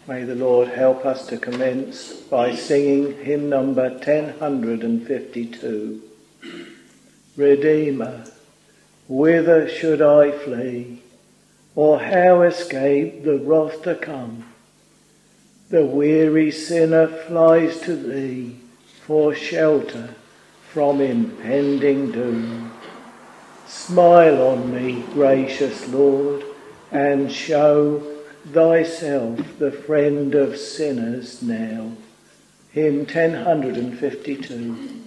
May the Lord help us to commence by singing hymn number 1052. Redeemer, whither should I flee, or how escape the wrath to come? The weary sinner flies to thee for shelter from impending doom. Smile on me, gracious Lord, and show thyself the friend of sinners now. Hymn 1052.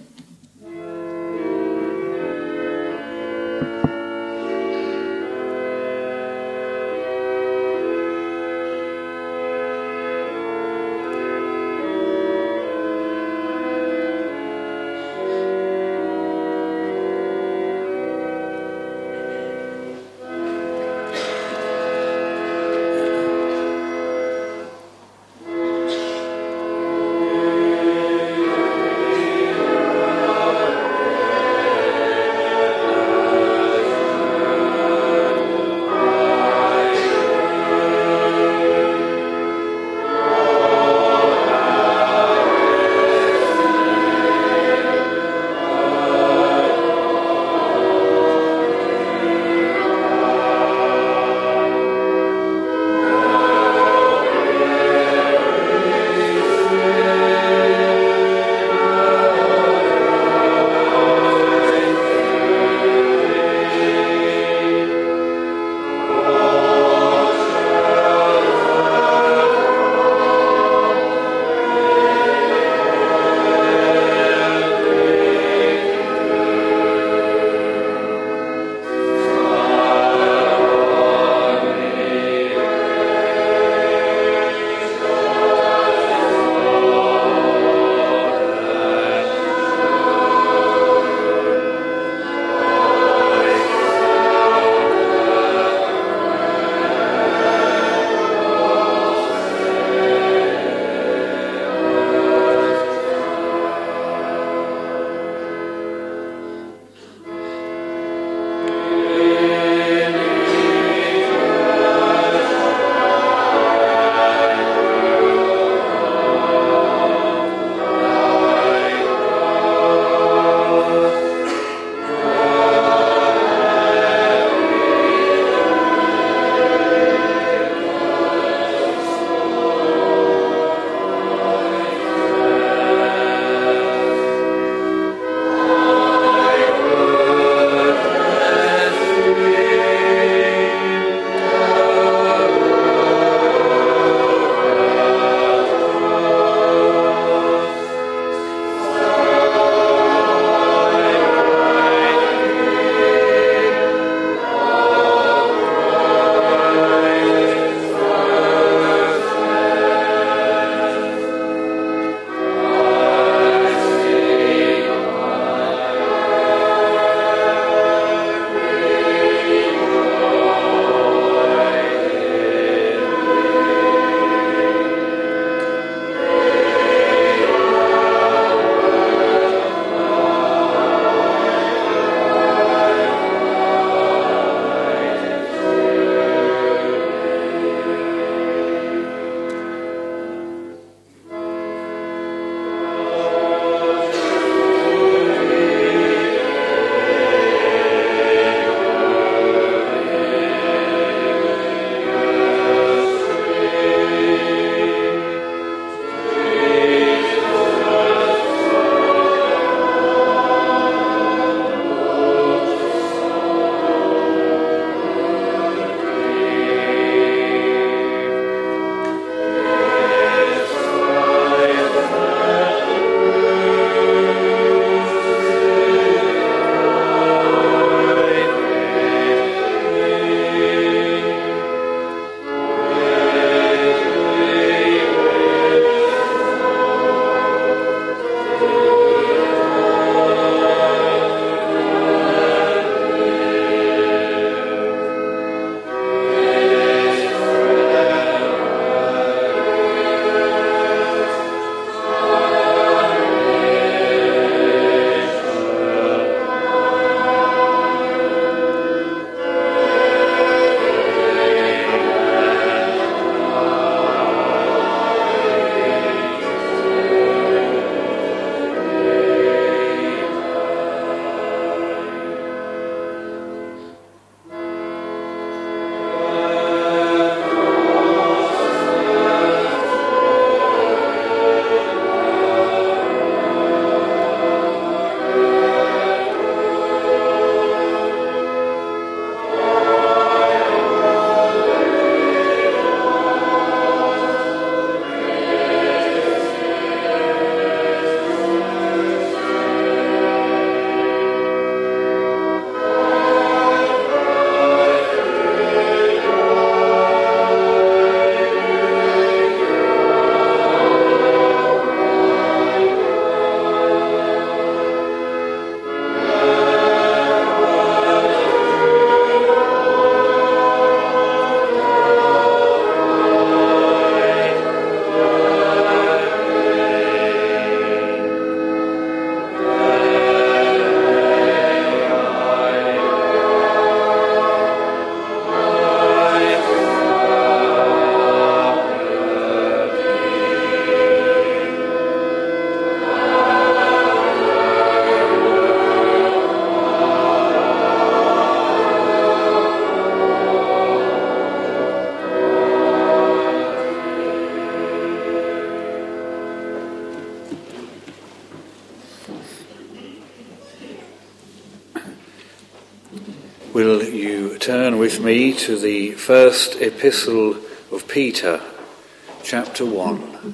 Turn with me to the first epistle of Peter, chapter 1.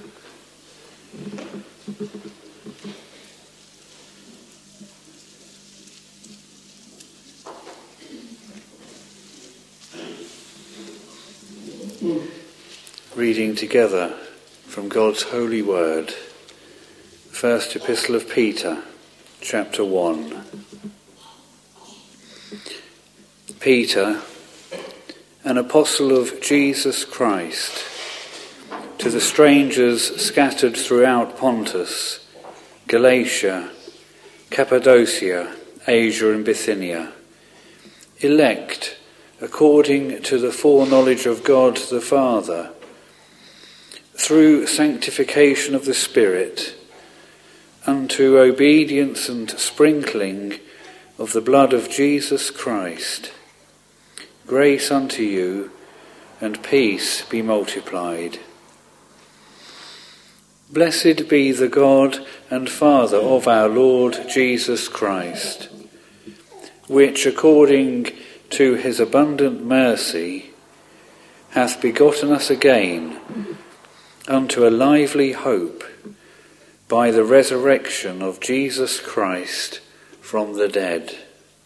Reading together from God's holy word, first epistle of Peter, chapter 1. Peter, an apostle of Jesus Christ, to the strangers scattered throughout Pontus, Galatia, Cappadocia, Asia and Bithynia, elect according to the foreknowledge of God the Father, through sanctification of the Spirit, unto obedience and sprinkling of the blood of Jesus Christ. Grace unto you, and peace be multiplied. Blessed be the God and Father of our Lord Jesus Christ, which according to his abundant mercy hath begotten us again unto a lively hope by the resurrection of Jesus Christ from the dead,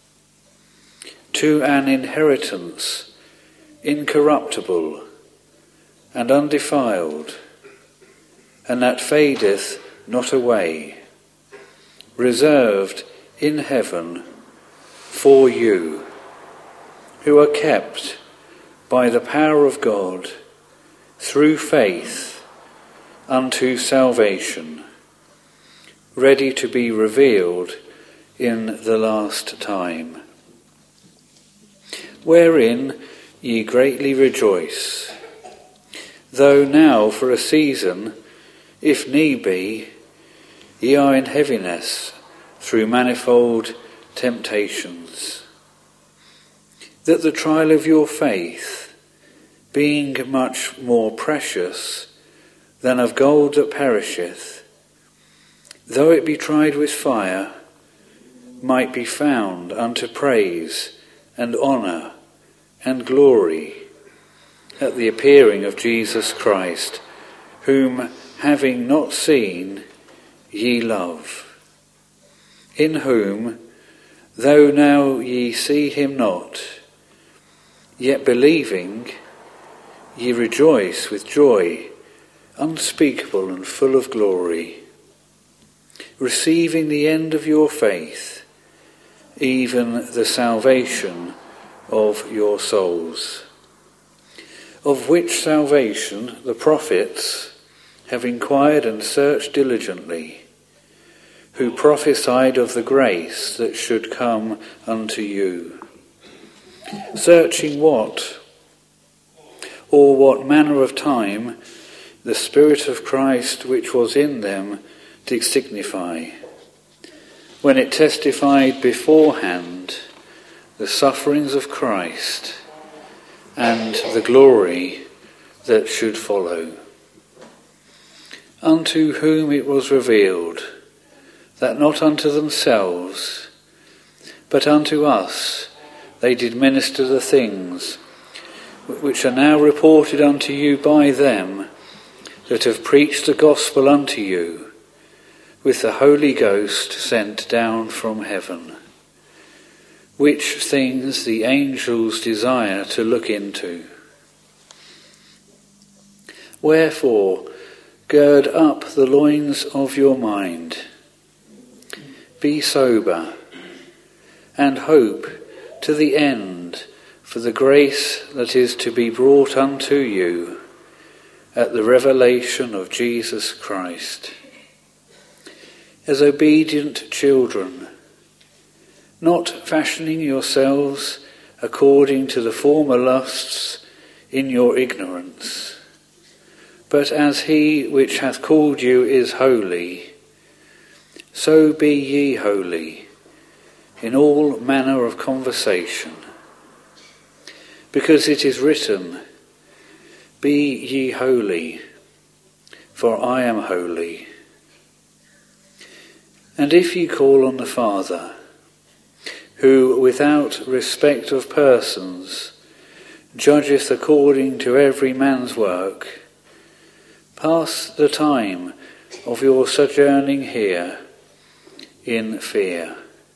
to an inheritance incorruptible and undefiled, and that fadeth not away, reserved in heaven for you, who are kept by the power of God through faith unto salvation, ready to be revealed in the last time, wherein ye greatly rejoice, though now for a season, if need be, ye are in heaviness through manifold temptations, that the trial of your faith, being much more precious than of gold that perisheth, though it be tried with fire, might be found unto praise and honour and glory at the appearing of Jesus Christ, whom having not seen ye love, in whom, though now ye see him not, yet believing, ye rejoice with joy unspeakable and full of glory, receiving the end of your faith, even the salvation of your souls, of which salvation the prophets have inquired and searched diligently, who prophesied of the grace that should come unto you, searching what manner of time the Spirit of Christ which was in them did signify, when it testified beforehand the sufferings of Christ and the glory that should follow, unto whom it was revealed that not unto themselves, but unto us they did minister the things which are now reported unto you by them that have preached the gospel unto you, with the Holy Ghost sent down from heaven, which things the angels desire to look into. Wherefore, gird up the loins of your mind, be sober, and hope to the end for the grace that is to be brought unto you at the revelation of Jesus Christ. As obedient children, not fashioning yourselves according to the former lusts in your ignorance, but as he which hath called you is holy, so be ye holy in all manner of conversation. Because it is written, Be ye holy, for I am holy. And if ye call on the Father, who without respect of persons judgeth according to every man's work. Pass the time of your sojourning here in fear.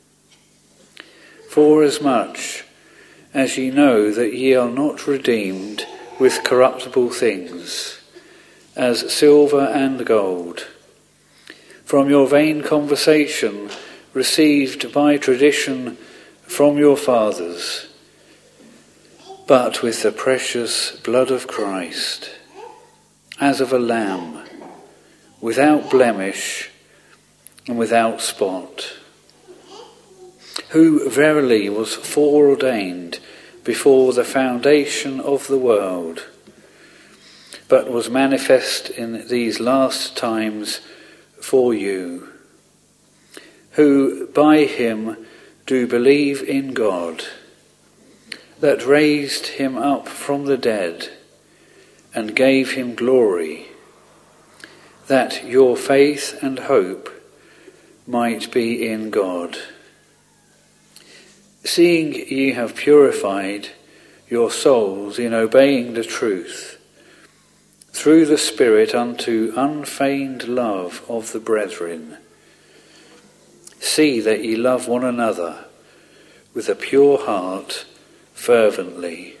Forasmuch as ye know that ye are not redeemed with corruptible things, as silver and gold, from your vain conversation received by tradition from your fathers, but with the precious blood of Christ, as of a lamb, without blemish and without spot, who verily was foreordained before the foundation of the world, but was manifest in these last times for you, who by him do believe in God, that raised him up from the dead and gave him glory, that your faith and hope might be in God. Seeing ye have purified your souls in obeying the truth, through the Spirit unto unfeigned love of the brethren, see that ye love one another with a pure heart fervently,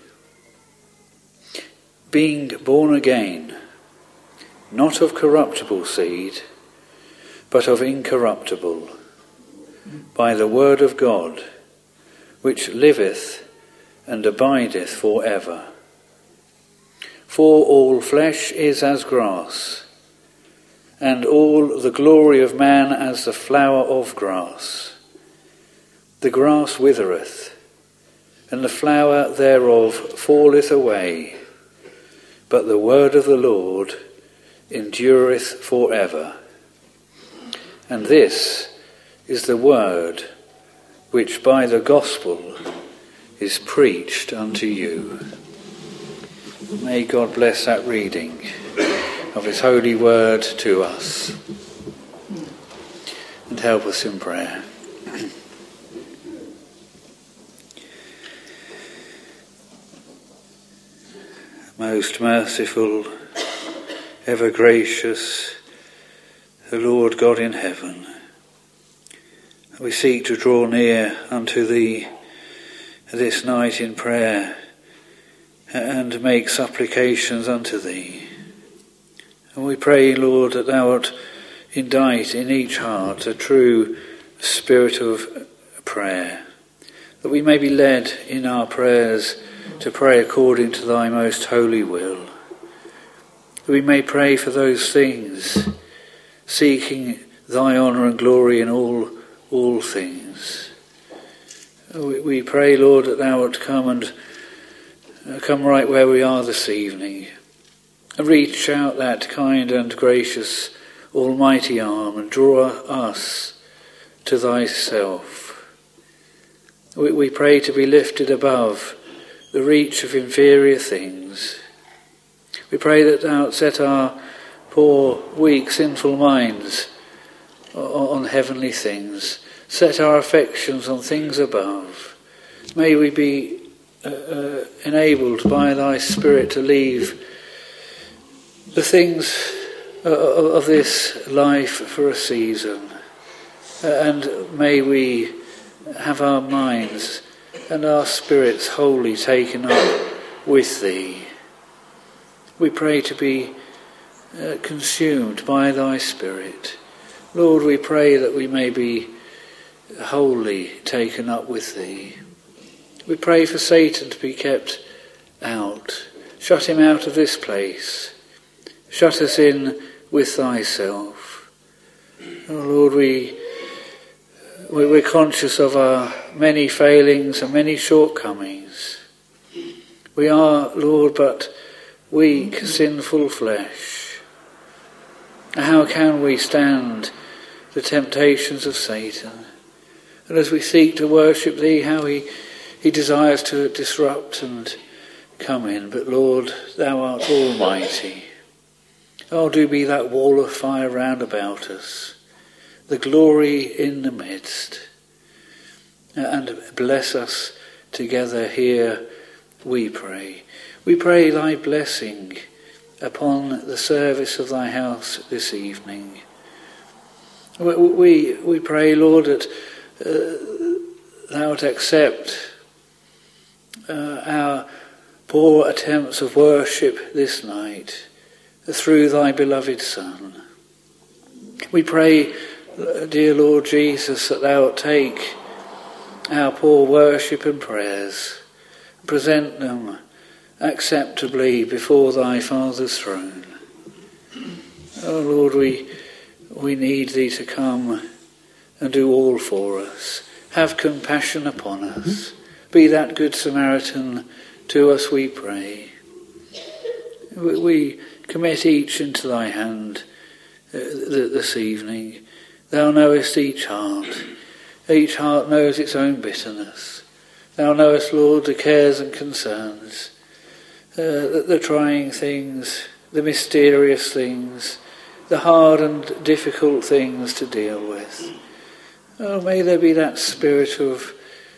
being born again, not of corruptible seed, but of incorruptible, by the word of God, which liveth and abideth for ever. For all flesh is as grass, and all the glory of man as the flower of grass. The grass withereth, and the flower thereof falleth away, but the word of the Lord endureth for ever. And this is the word which by the gospel is preached unto you. May God bless that reading of his holy word to us, and help us in prayer. Most merciful, ever gracious, the Lord God in heaven, we seek to draw near unto thee this night in prayer and make supplications unto thee. And we pray, Lord, that thou art indite in each heart a true spirit of prayer, that we may be led in our prayers to pray according to thy most holy will, that we may pray for those things, seeking thy honour and glory in all things. We pray, Lord, that thou art come right where we are this evening, and reach out that kind and gracious almighty arm and draw us to thyself. We pray to be lifted above the reach of inferior things. We pray that thou set our poor, weak, sinful minds on heavenly things. Set our affections on things above. May we be enabled by thy Spirit to leave the things of this life for a season. And may we have our minds and our spirits wholly taken up with thee. We pray to be consumed by thy Spirit. Lord, we pray that we may be wholly taken up with thee. We pray for Satan to be kept out. Shut him out of this place. Shut us in with thyself. Oh Lord, we're conscious of our many failings and many shortcomings. We are, Lord, but weak, sinful flesh. How can we stand the temptations of Satan? And as we seek to worship thee, how he desires to disrupt and come in. But Lord, thou art almighty. Oh, do be that wall of fire round about us, the glory in the midst, and bless us together here we pray. We pray thy blessing upon the service of thy house this evening. We pray, Lord, that thou would accept our poor attempts of worship this night through thy beloved Son. We pray, dear Lord Jesus, that thou wilt take our poor worship and prayers, present them acceptably before thy Father's throne. Oh Lord, we need thee to come and do all for us. Have compassion upon us. Be that good Samaritan to us, we pray. We commit each into thy hand this evening. Thou knowest each heart. Each heart knows its own bitterness. Thou knowest, Lord, the cares and concerns, the trying things, the mysterious things, the hard and difficult things to deal with. Oh, may there be that spirit of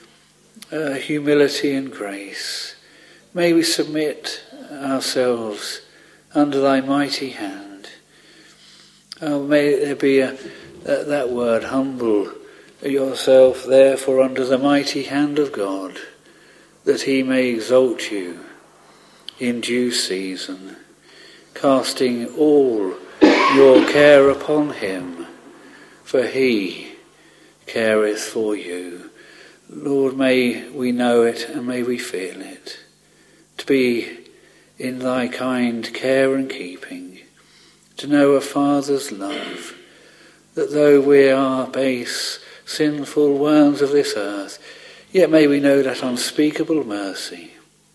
humility and grace. May we submit ourselves under thy mighty hand. Oh, may there be that word, humble yourself therefore under the mighty hand of God, that he may exalt you in due season, casting all your care upon him, for he careth for you. Lord, may we know it and may we feel it, to be in thy kind care and keeping, to know a Father's love, that though we are base, sinful worms of this earth, yet may we know that unspeakable mercy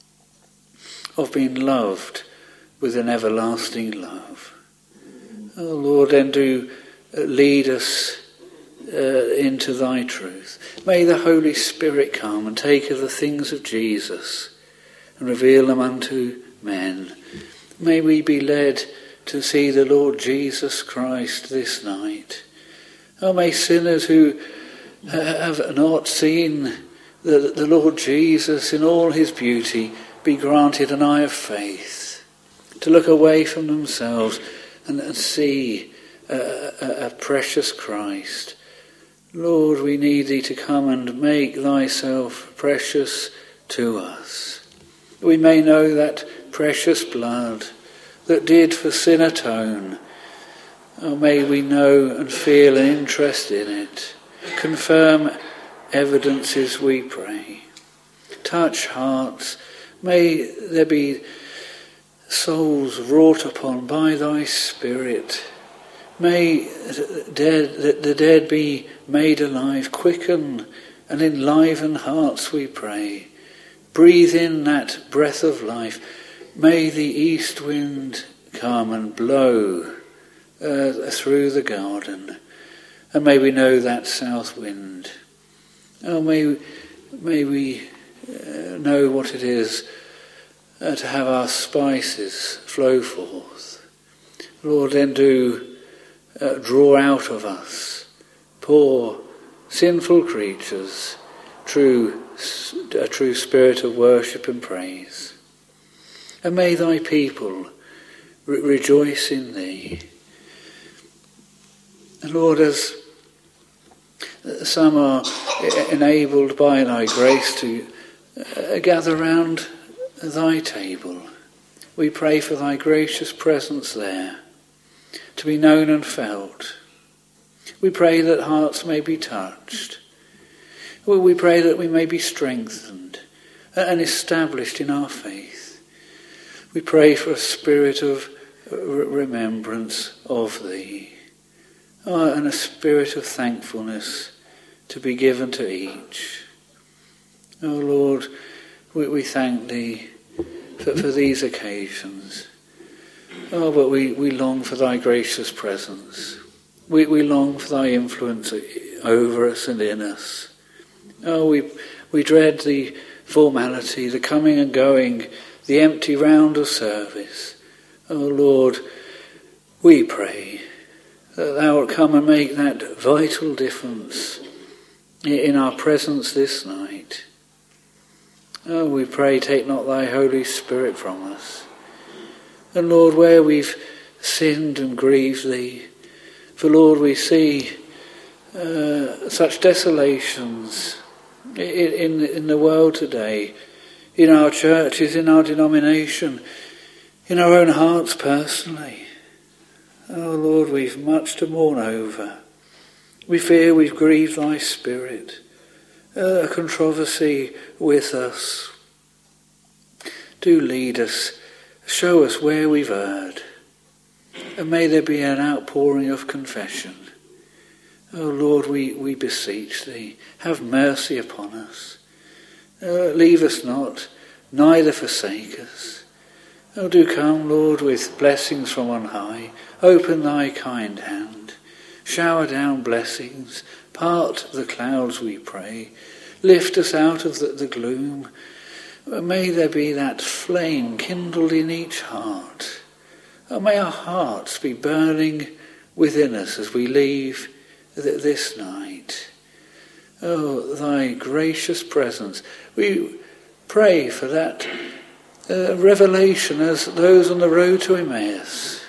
of being loved with an everlasting love. Oh Lord, then do lead us into thy truth. May the Holy Spirit come and take of the things of Jesus and reveal them unto men. May we be led to see the Lord Jesus Christ this night. Oh, may sinners who have not seen the Lord Jesus in all his beauty be granted an eye of faith, to look away from themselves and see a precious Christ. Lord, we need thee to come and make thyself precious to us. We may know that precious blood that did for sin atone. Oh, may we know and feel an interest in it. Confirm evidences, we pray. Touch hearts. May there be souls wrought upon by thy Spirit. May the dead be made alive. Quicken and enliven hearts, we pray. Breathe in that breath of life. May the east wind come and blow through the garden. And may we know that south wind. Oh, may we know what it is to have our spices flow forth. Lord, then do draw out of us, poor, sinful creatures, a true spirit of worship and praise. And may thy people rejoice in thee. And Lord, as some are enabled by thy grace to gather round thy table, we pray for thy gracious presence there, to be known and felt. We pray that hearts may be touched. We pray that we may be strengthened and established in our faith. We pray for a spirit of remembrance of thee, and a spirit of thankfulness to be given to each. Oh Lord, we thank thee for these occasions. Oh, but we long for thy gracious presence. We long for thy influence over us and in us. Oh, we dread the formality, the coming and going, the empty round of service. Oh Lord, we pray that thou wilt come and make that vital difference in our presence this night. Oh, we pray, take not thy Holy Spirit from us. And Lord, where we've sinned and grieved thee, for Lord, we see such desolations in the world today, in our churches, in our denomination, in our own hearts personally. Oh Lord, we've much to mourn over. We fear we've grieved thy Spirit. A controversy with us. Do lead us, show us where we've erred, and may there be an outpouring of confession. Oh Lord, we beseech thee, have mercy upon us. Leave us not, neither forsake us. Oh, do come, Lord, with blessings from on high. Open thy kind hand. Shower down blessings. Part the clouds, we pray. Lift us out of the gloom. May there be that flame kindled in each heart. Oh, may our hearts be burning within us as we leave this night. Oh, thy gracious presence. We pray for that revelation as those on the road to Emmaus.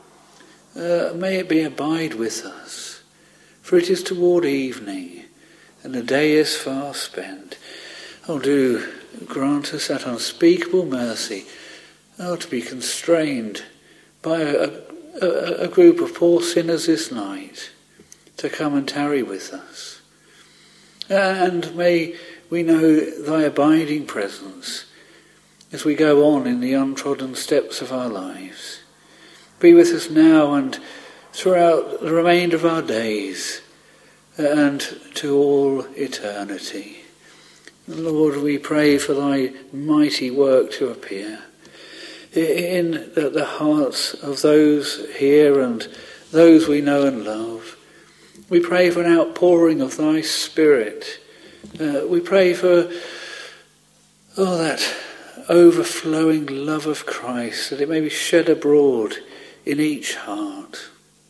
May it be abide with us, for it is toward evening, and the day is far spent. Oh, do grant us that unspeakable mercy, to be constrained by a group of poor sinners this night to come and tarry with us. And may we know thy abiding presence as we go on in the untrodden steps of our lives. Be with us now and throughout the remainder of our days and to all eternity. Lord, we pray for thy mighty work to appear in the hearts of those here and those we know and love. We pray for an outpouring of thy Spirit. We pray for that overflowing love of Christ, that it may be shed abroad in each heart.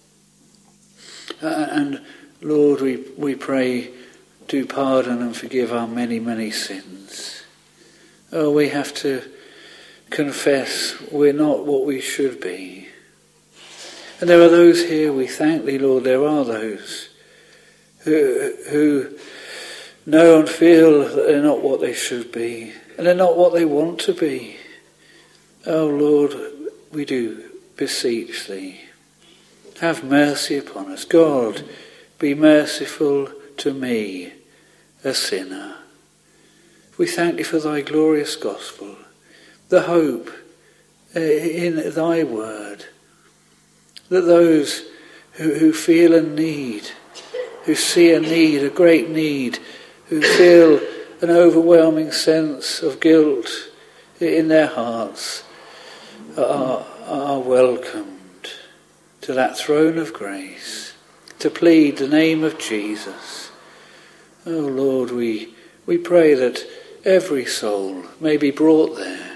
And Lord, we pray, do pardon and forgive our many, many sins. Oh, we have to confess we're not what we should be. And there are those here, we thank thee, Lord, there are those who know and feel that they're not what they should be, and they're not what they want to be. Oh Lord, we do beseech thee, have mercy upon us. God, be merciful to me, a sinner. We thank thee for thy glorious gospel, the hope in thy word, that those who feel a need, who see a need, a great need, who feel an overwhelming sense of guilt in their hearts, are welcomed to that throne of grace, to plead the name of Jesus. Oh Lord, we pray that every soul may be brought there.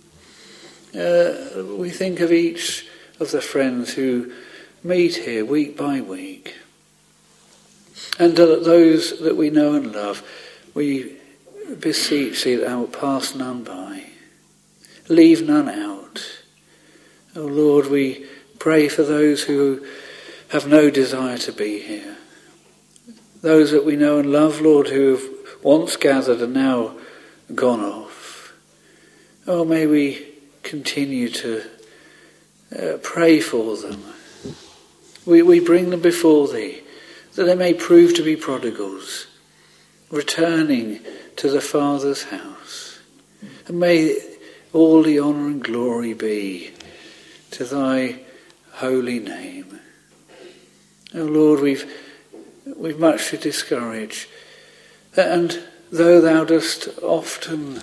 We think of each of the friends who meet here week by week, and those that we know and love, we beseech thee that thou wilt pass none by, leave none out. Oh Lord, we pray for those who have no desire to be here, those that we know and love, Lord, who have once gathered and now gone off. Oh, may we continue to pray for them. We bring them before thee, that they may prove to be prodigals, returning to the Father's house. And may all the honour and glory be to thy holy name. Oh Lord, we've much to discourage, and though thou dost often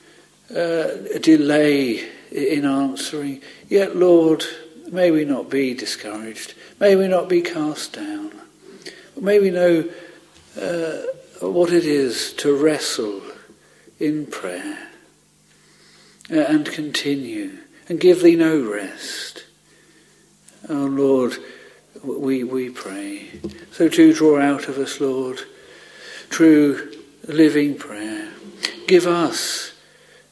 delay in answering, yet Lord, may we not be discouraged, may we not be cast down, may we know what it is to wrestle in prayer and continue and give thee no rest. Oh Lord, we pray. So do draw out of us, Lord, true living prayer. Give us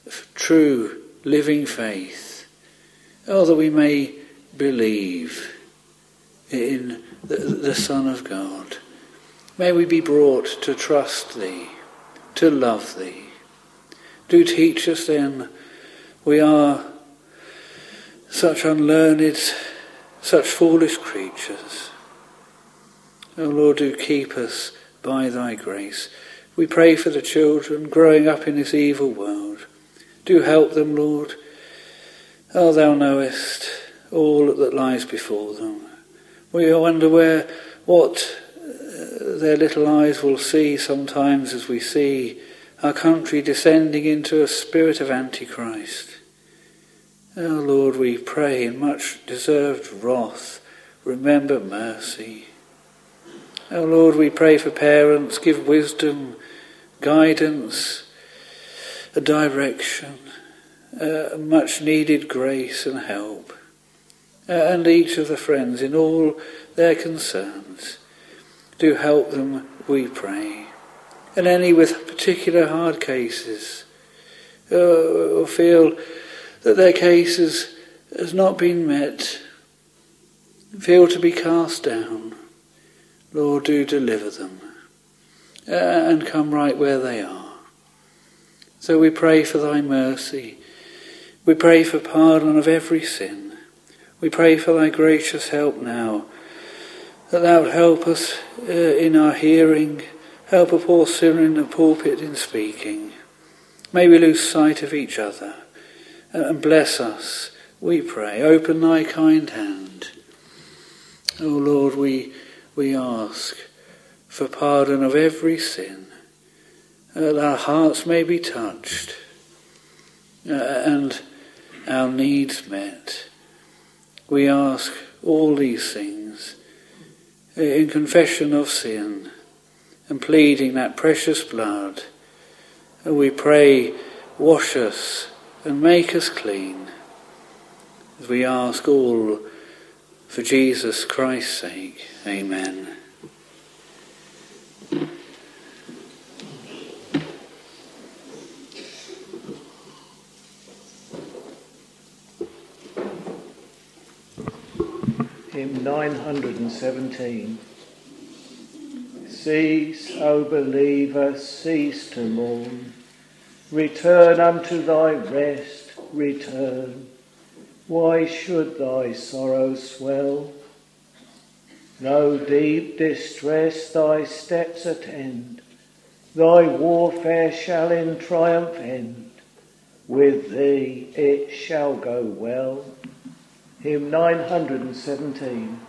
true living faith. Oh, that we may believe in the Son of God. May we be brought to trust thee, to love thee. Do teach us then, we are such unlearned, such foolish creatures. O Lord, do keep us by thy grace. We pray for the children growing up in this evil world. Do help them, Lord. Oh, thou knowest all that lies before them. We wonder what their little eyes will see sometimes as we see our country descending into a spirit of Antichrist. Oh Lord, we pray in much deserved wrath, remember mercy. Oh Lord, we pray for parents, give wisdom, guidance, a direction, much needed grace and help. And each of the friends in all their concerns, do help them, we pray. And any with particular hard cases, or feel that their cases has not been met, feel to be cast down, Lord, do deliver them, and come right where they are. So we pray for thy mercy. We pray for pardon of every sin. We pray for thy gracious help now, that thou help us in our hearing, help a poor sinner in the pulpit in speaking. May we lose sight of each other, and bless us, we pray. Open thy kind hand. O Lord, we ask for pardon of every sin, that our hearts may be touched, and our needs met. We ask all these things in confession of sin and pleading that precious blood. And we pray, wash us and make us clean, as we ask all for Jesus Christ's sake. Amen. Hymn 917. Cease, O believer, cease to mourn. Return unto thy rest, return. Why should thy sorrow swell? No deep distress thy steps attend. Thy warfare shall in triumph end. With thee it shall go well. Hymn 917.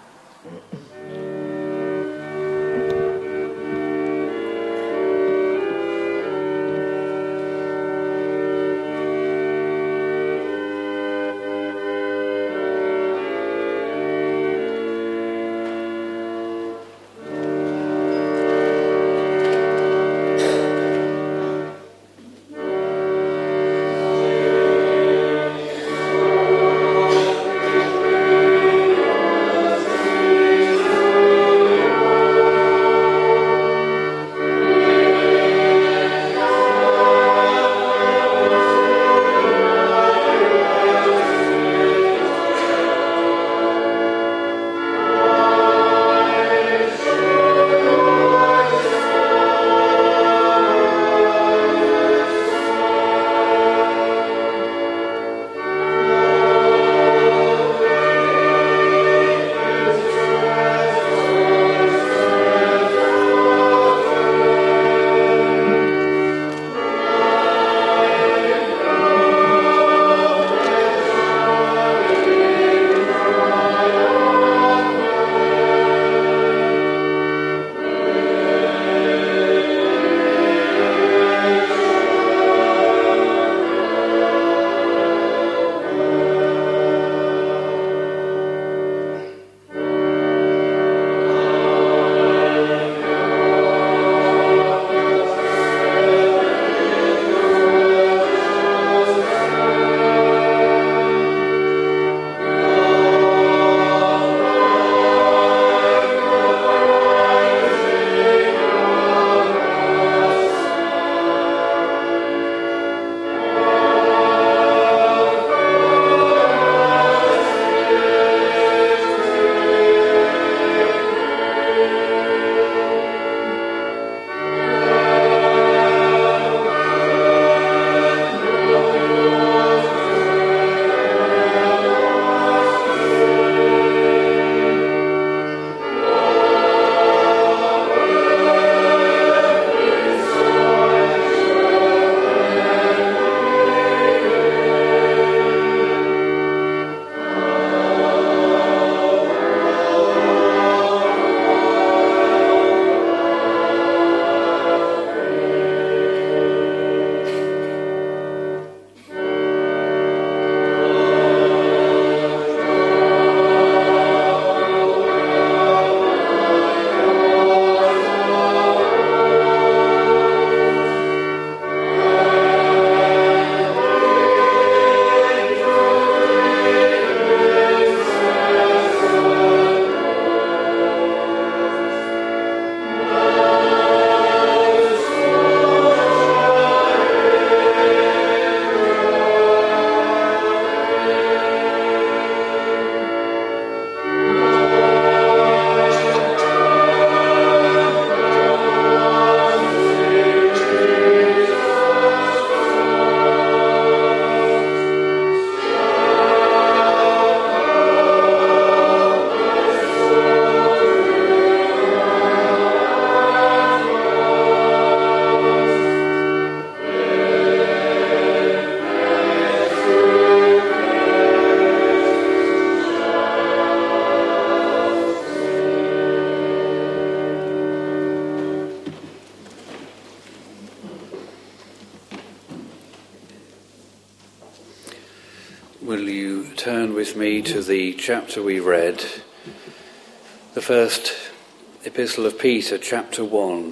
with me to the chapter we read, the first epistle of Peter, chapter 1.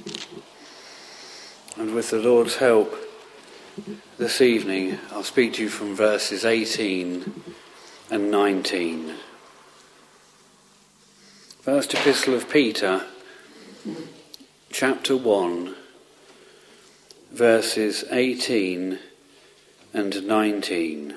And with the Lord's help, this evening I'll speak to you from verses 18 and 19. First epistle of Peter, chapter 1, verses 18 and 19.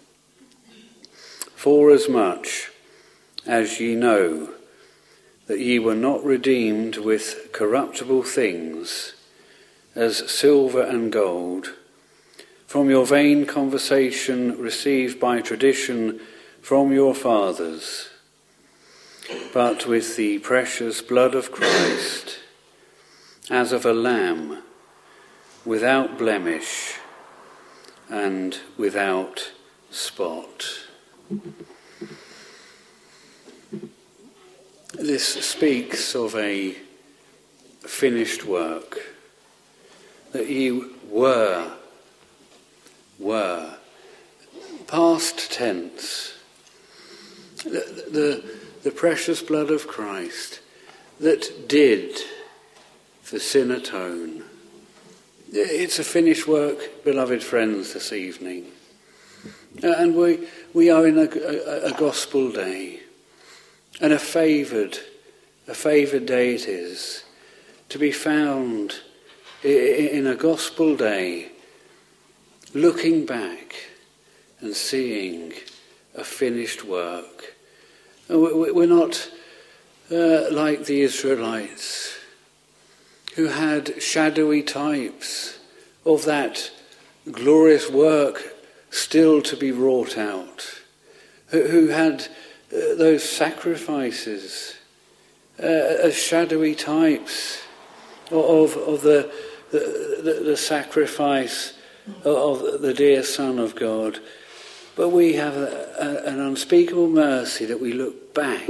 Forasmuch as ye know that ye were not redeemed with corruptible things, as silver and gold, from your vain conversation received by tradition from your fathers, but with the precious blood of Christ, as of a lamb, without blemish and without spot. This speaks of a finished work, that ye were, past tense, the precious blood of Christ that did for sin atone. It's a finished work, beloved friends, this evening. And we are in a gospel day, and a favoured day it is, to be found in a gospel day, looking back and seeing a finished work. We're not like the Israelites, who had shadowy types of that glorious work still to be wrought out, who had those sacrifices as shadowy types of the sacrifice of the dear Son of God. But we have an unspeakable mercy that we look back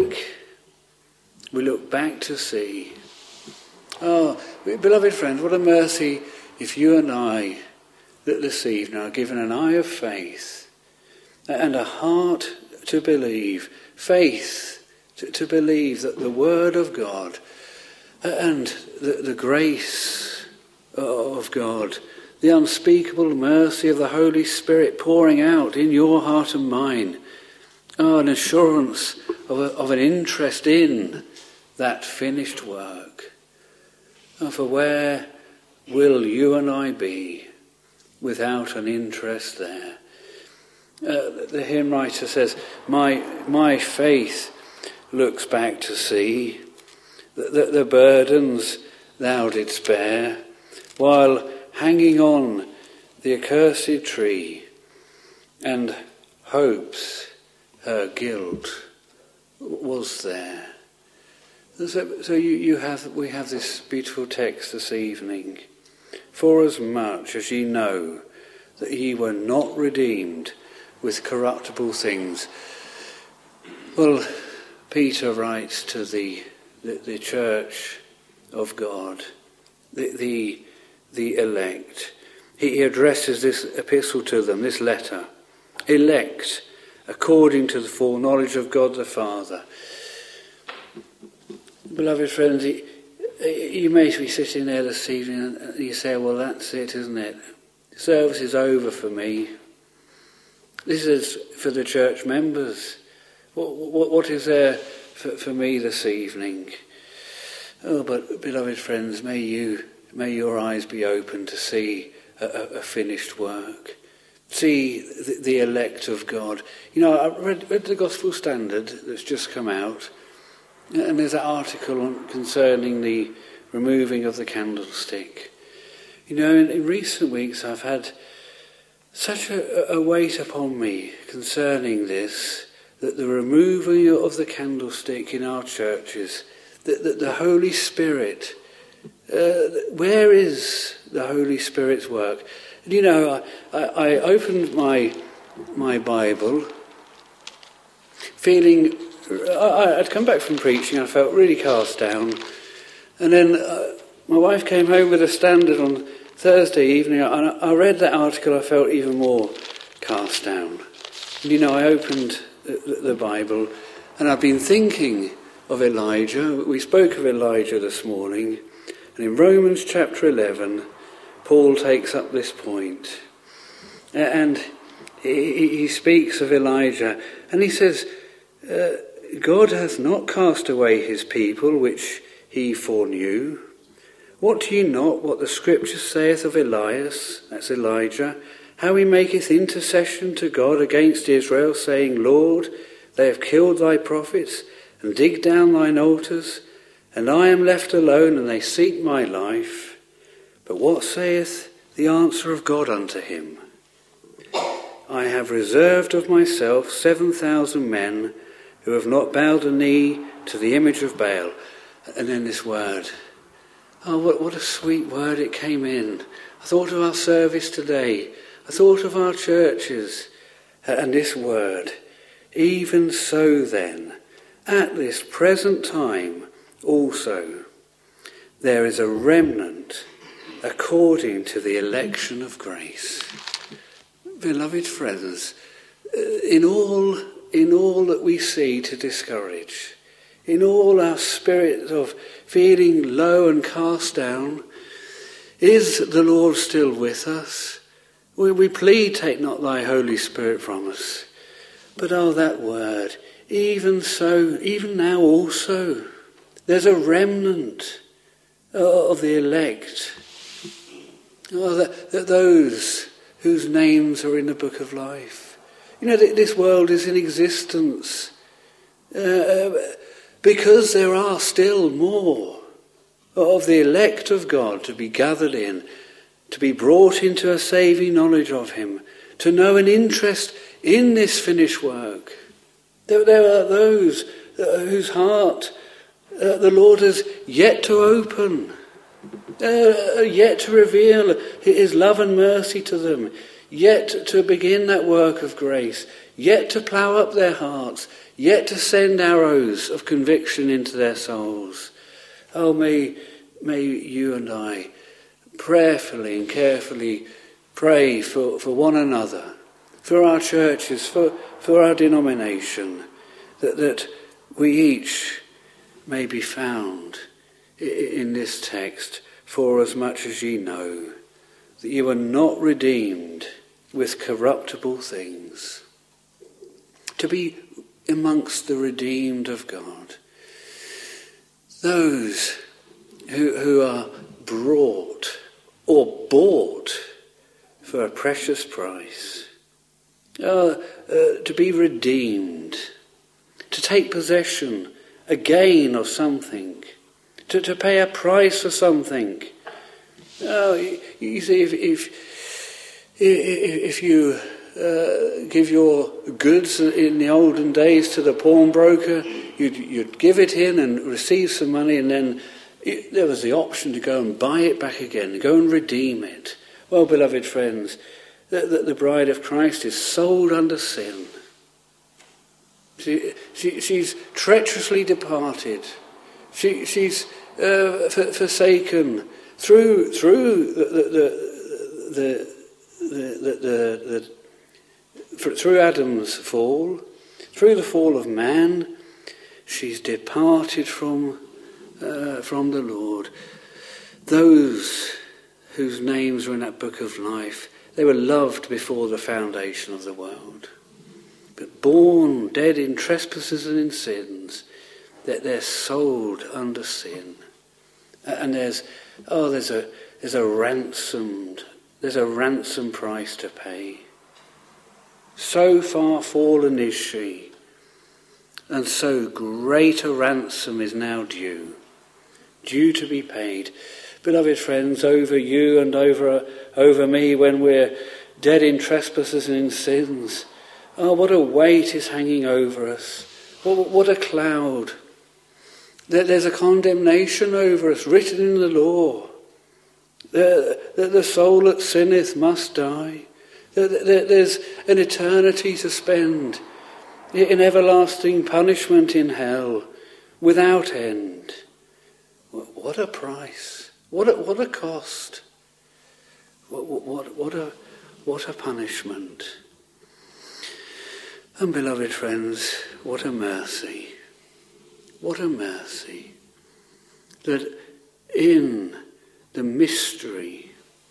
to see. Oh, beloved friends, what a mercy if you and I that this evening are given an eye of faith and a heart to believe, faith to believe that the Word of God and the grace of God, the unspeakable mercy of the Holy Spirit pouring out in your heart and mine, an assurance of an interest in that finished work. For where will you and I be without an interest there? The hymn writer says, my faith looks back to see that the burdens thou didst bear, while hanging on the accursed tree, and hopes her guilt was there. So we have this beautiful text this evening. Forasmuch as ye know that ye were not redeemed with corruptible things. Well, Peter writes to the church of God, the elect. He addresses this epistle to them, this letter. Elect according to the foreknowledge of God the Father. Beloved friends, you may be sitting there this evening and you say, well, that's it, isn't it? Service is over for me. This is for the church members. What is there for me this evening? Oh, but beloved friends, may your eyes be open to see a finished work. See the elect of God. You know, I read the Gospel Standard that's just come out, and there's that article concerning the removing of the candlestick. You know, in recent weeks I've had such a weight upon me concerning this, that the removal of the candlestick in our churches, that the Holy Spirit, where is the Holy Spirit's work? And you know, I opened my Bible, feeling, I'd come back from preaching, I felt really cast down, and then my wife came home with a Standard on Thursday evening, and I read that article, I felt even more cast down. And you know, I opened the Bible, and I've been thinking of Elijah. We spoke of Elijah this morning, and in Romans chapter 11, Paul takes up this point, and he speaks of Elijah, and he says, God hath not cast away his people, which he foreknew. Wot ye not what the Scripture saith of Elias, that's Elijah, how he maketh intercession to God against Israel, saying, Lord, they have killed thy prophets, and digged down thine altars, and I am left alone, and they seek my life. But what saith the answer of God unto him? I have reserved of myself 7,000 men who have not bowed a knee to the image of Baal. And then this word. Oh, what a sweet word it came in. I thought of our service today. I thought of our churches. And this word. Even so then, at this present time also, there is a remnant according to the election of grace. Beloved friends, in all that we see to discourage, in all our spirit of feeling low and cast down, is the Lord still with us? We plead, take not thy Holy Spirit from us. But that word, even so, even now also, there's a remnant of the elect, those whose names are in the book of life. You know, this world is in existence because there are still more of the elect of God to be gathered in, to be brought into a saving knowledge of him, to know an interest in this finished work. There are those whose heart the Lord has yet to open, yet to reveal his love and mercy to them, yet to begin that work of grace, yet to plough up their hearts, yet to send arrows of conviction into their souls. Oh, may you and I prayerfully and carefully pray for one another, for our churches, for our denomination, that we each may be found in this text, for as much as ye know that you are not redeemed with corruptible things, to be amongst the redeemed of God, those who are brought or bought for a precious price, to be redeemed, to take possession again of something, to pay a price for something. You see, if you give your goods in the olden days to the pawnbroker, you'd give it in and receive some money, and then there was the option to go and buy it back again, go and redeem it. Well, beloved friends, the bride of Christ is sold under sin. She's treacherously departed. She's forsaken through through Adam's fall, through the fall of man. She's departed from the Lord. Those whose names were in that book of life, they were loved before the foundation of the world, but born dead in trespasses and in sins, that they're sold under sin. And there's a ransom price to pay. So far fallen is she, and so great a ransom is now due to be paid. Beloved friends, over you and over me, when we're dead in trespasses and in sins, oh, what a weight is hanging over us. What a cloud. There's a condemnation over us written in the law. The soul that sinneth must die. There's an eternity to spend in everlasting punishment in hell without end. What a price. What a cost. What a punishment. And beloved friends, what a mercy that in the mystery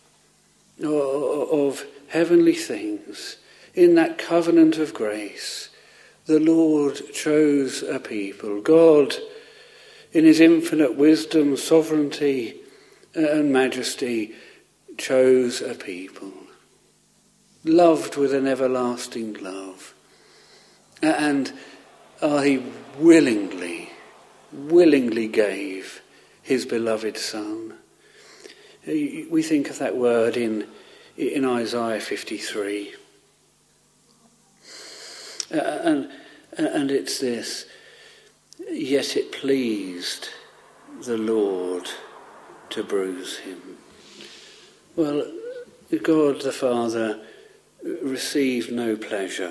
of heavenly things, in that covenant of grace, the Lord chose a people. God, in his infinite wisdom, sovereignty and majesty, chose a people, loved with an everlasting love. And he willingly gave his beloved Son. We think of that word in Isaiah 53. And it's this: yet it pleased the Lord to bruise him. Well, God the Father received no pleasure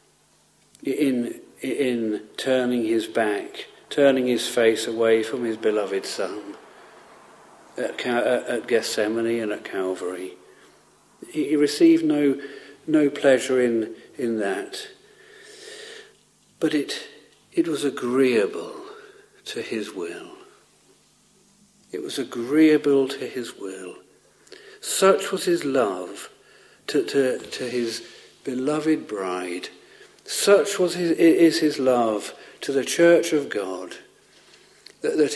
in turning his back, turning his face away from his beloved Son at Gethsemane and at Calvary. He received no pleasure in that. But it was agreeable to his will. It was agreeable to his will. Such was his love to his beloved bride. Such is his love to the church of God that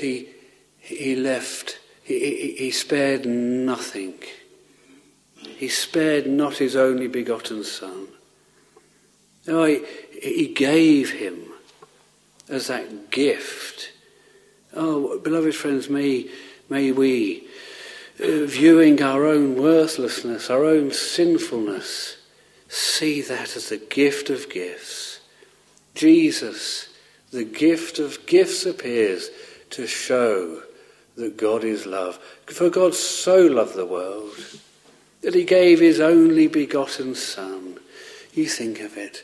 he spared nothing. He spared not his only begotten Son. No, he gave him as that gift. Oh, beloved friends, may we, viewing our own worthlessness, our own sinfulness, see that as the gift of gifts. Jesus, the gift of gifts, appears to show that God is love. For God so loved the world that he gave his only begotten Son. You think of it.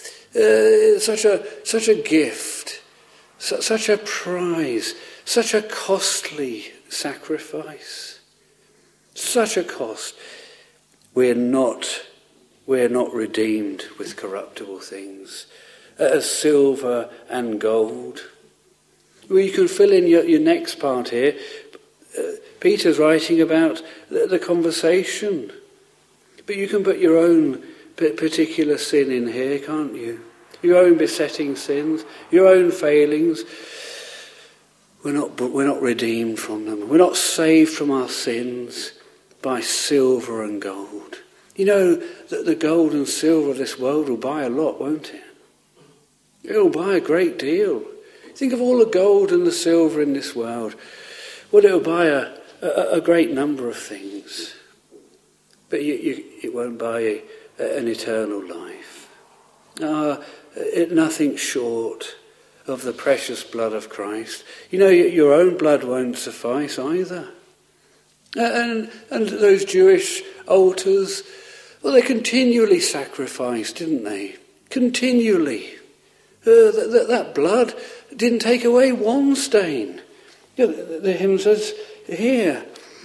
Such a gift, such a prize, such a costly sacrifice, such a cost. We're not redeemed with corruptible things, as silver and gold. Well, you can fill in your next part here. Peter's writing about the conversation, but you can put your own particular sin in here, can't you? Your own besetting sins, your own failings. We're not redeemed from them. We're not saved from our sins by silver and gold. You know that the gold and silver of this world will buy a lot, won't it? It'll buy a great deal. Think of all the gold and the silver in this world. Well, it'll buy a great number of things. But it won't buy an eternal life. Nothing short of the precious blood of Christ. You know, your own blood won't suffice either. And those Jewish altars, well, they continually sacrificed, didn't they? Continually. That blood didn't take away one stain. You know, the hymn says here,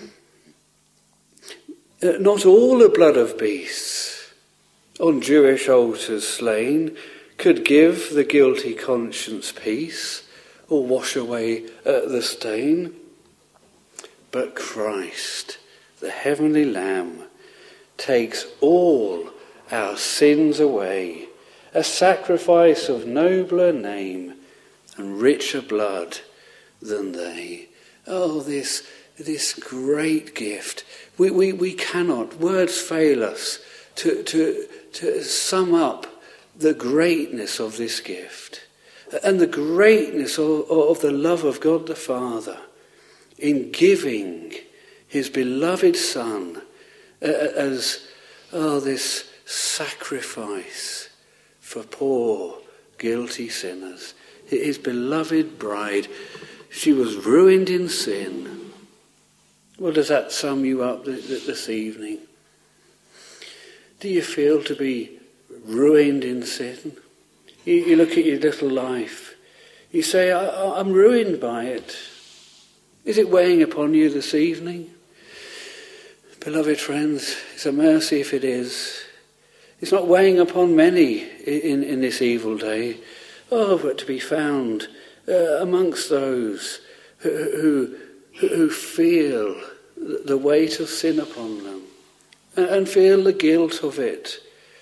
not all the blood of beasts on Jewish altars slain could give the guilty conscience peace or wash away the stain. But Christ, the heavenly Lamb, takes all our sins away, a sacrifice of nobler name and richer blood than they. Oh, this great gift. We cannot, words fail us to sum up the greatness of this gift and the greatness of the love of God the Father in giving his beloved Son as this sacrifice for poor, guilty sinners. His beloved bride, she was ruined in sin. Well, does that sum you up this evening? Do you feel to be ruined in sin? You look at your little life. You say, I'm ruined by it. Is it weighing upon you this evening? Beloved friends, it's a mercy if it is. It's not weighing upon many in this evil day. Oh, but to be found amongst those who feel the weight of sin upon them and feel the guilt of it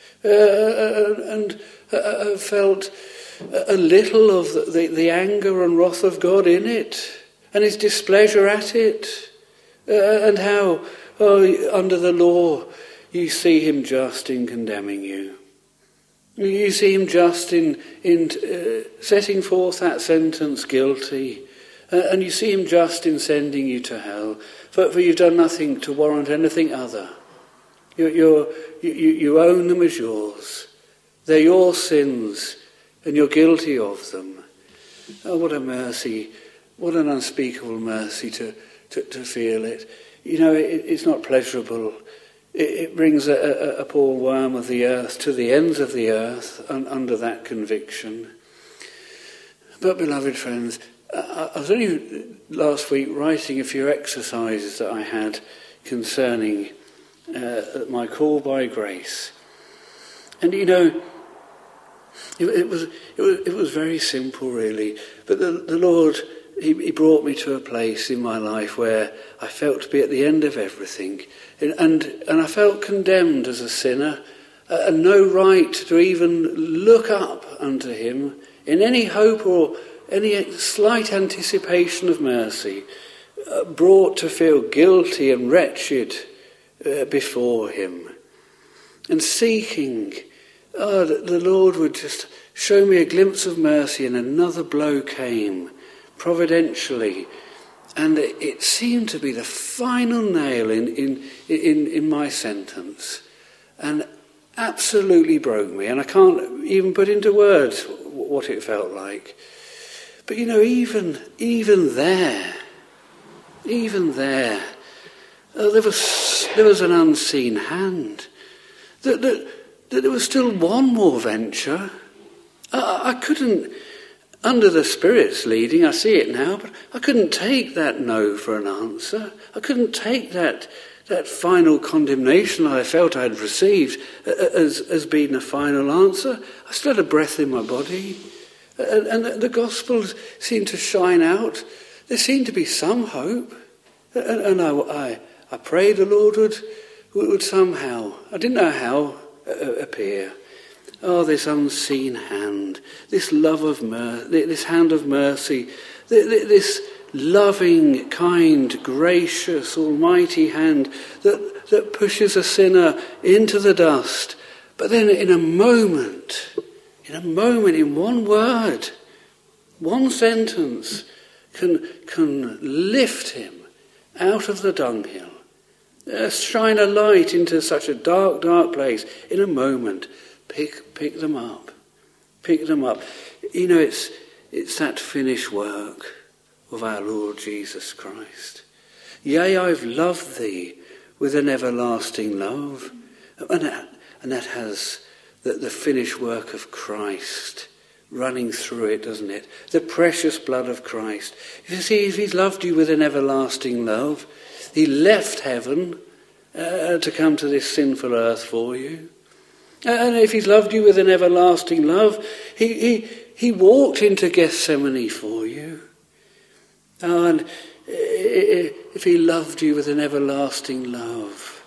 and felt a little of the anger and wrath of God in it and his displeasure at it, and how under the law you see him just in condemning you. You see him just in setting forth that sentence guilty, and you see him just in sending you to hell, for you've done nothing to warrant anything other. You own them as yours. They're your sins, and you're guilty of them. Oh, what a mercy, what an unspeakable mercy to feel it. You know, it's not pleasurable. It brings a poor worm of the earth to the ends of the earth under that conviction. But, beloved friends, I was only last week writing a few exercises that I had concerning my call by grace. And, you know, it was very simple, really. But the Lord, He brought me to a place in my life where I felt to be at the end of everything. And I felt condemned as a sinner, and no right to even look up unto him in any hope or any slight anticipation of mercy, brought to feel guilty and wretched before him. And seeking, the Lord would just show me a glimpse of mercy, and another blow came providentially, and it seemed to be the final nail in my sentence, and absolutely broke me, and I can't even put into words what it felt like. But you know, even there, there was an unseen hand. That there was still one more venture. I couldn't. Under the Spirit's leading, I see it now, but I couldn't take that no for an answer. I couldn't take that final condemnation I felt I had received as being a final answer. I still had a breath in my body, and the Gospels seemed to shine out. There seemed to be some hope, and I prayed the Lord would somehow, I didn't know how, appear. Oh, this unseen hand, this love of mercy, this hand of mercy, this loving, kind, gracious, almighty hand that pushes a sinner into the dust, but then in a moment, in one word, one sentence, can lift him out of the dunghill, shine a light into such a dark, dark place in a moment. Pick them up. You know, it's that finished work of our Lord Jesus Christ. Yea, I've loved thee with an everlasting love. And that has the finished work of Christ running through it, doesn't it? The precious blood of Christ. You see, if he's loved you with an everlasting love, he left heaven to come to this sinful earth for you. And if he's loved you with an everlasting love, he walked into Gethsemane for you. And if he loved you with an everlasting love,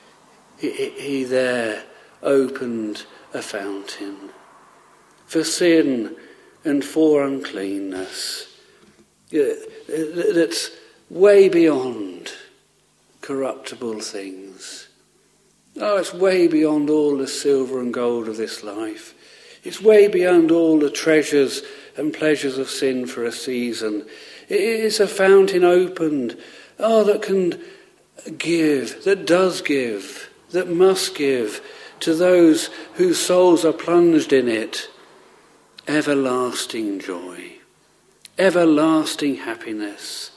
he there opened a fountain for sin and for uncleanness that's way beyond corruptible things. Oh, it's way beyond all the silver and gold of this life. It's way beyond all the treasures and pleasures of sin for a season. It is a fountain opened, that can give, that does give, that must give to those whose souls are plunged in it. Everlasting joy, everlasting happiness.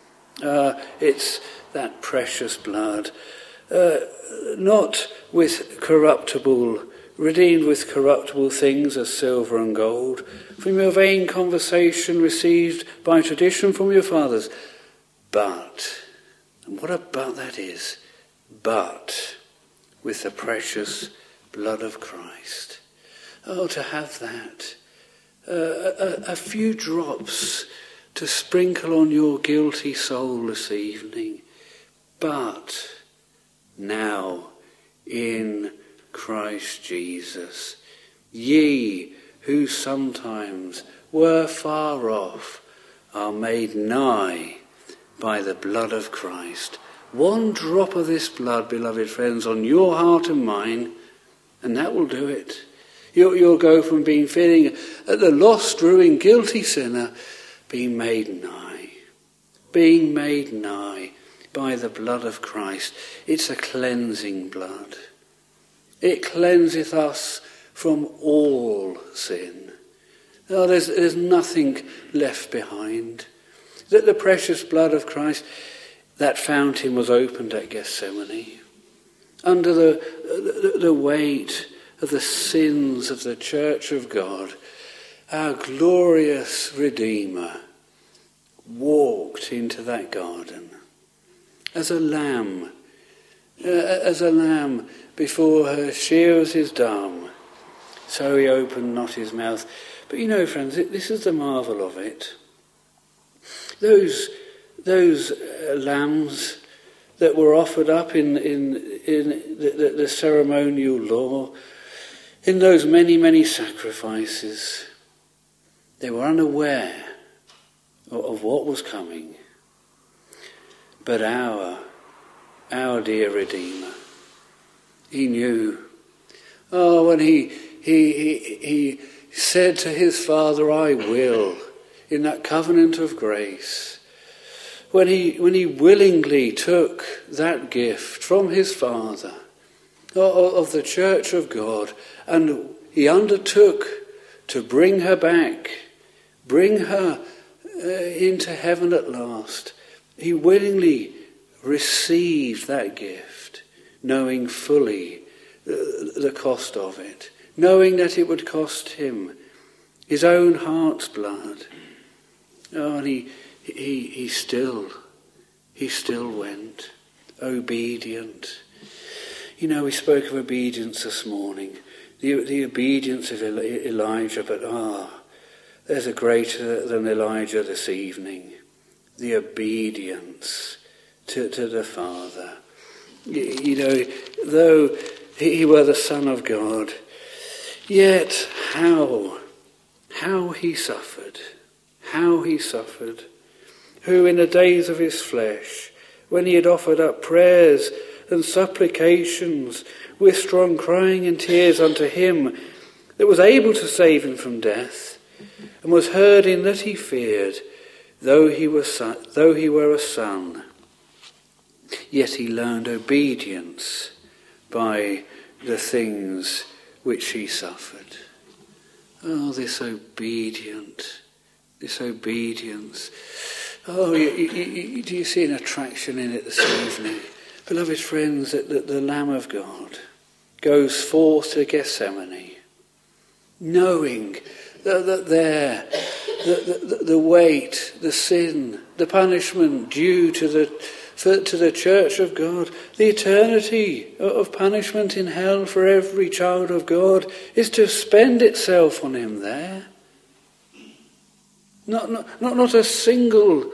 It's that precious blood. Not with corruptible, redeemed with corruptible things as silver and gold, from your vain conversation received by tradition from your fathers. But, and what a but that is, but with the precious blood of Christ. Oh, to have that. A few drops to sprinkle on your guilty soul this evening. But now in Christ Jesus, ye who sometimes were far off are made nigh by the blood of Christ. One drop of this blood, beloved friends, on your heart and mine, and that will do it. You'll go from feeling the lost, ruined, guilty sinner, being made nigh by the blood of Christ. It's a cleansing blood. It cleanseth us from all sin. Oh, there's nothing left behind. That the precious blood of Christ, that fountain was opened at Gethsemane. Under the weight of the sins of the Church of God, our glorious Redeemer walked into that garden as a lamb before her shears his dumb, so he opened not his mouth. But you know, friends, this is the marvel of it. Those lambs that were offered up in the ceremonial law, in those many sacrifices, they were unaware of what was coming. But our dear Redeemer, he knew. Oh, when he said to his Father, I will, in that covenant of grace, when he willingly took that gift from his Father of the Church of God, and he undertook to bring her back, bring her into heaven at last, he willingly received that gift, knowing fully the cost of it, knowing that it would cost him his own heart's blood. Oh, and he still went, obedient. You know, we spoke of obedience this morning, the obedience of Elijah, but there's a greater than Elijah this evening, the obedience to the Father. You know, though he were the Son of God, yet how he suffered, who in the days of his flesh, when he had offered up prayers and supplications with strong crying and tears unto him that was able to save him from death, and was heard in that he feared, though he were a son, yet he learned obedience by the things which he suffered. Oh, this obedience. Oh, do you see an attraction in it this evening? Beloved friends, that the Lamb of God goes forth to Gethsemane, knowing that there, the weight, the sin, the punishment due to the Church of God, the eternity of punishment in hell for every child of God is to spend itself on him there. Not a single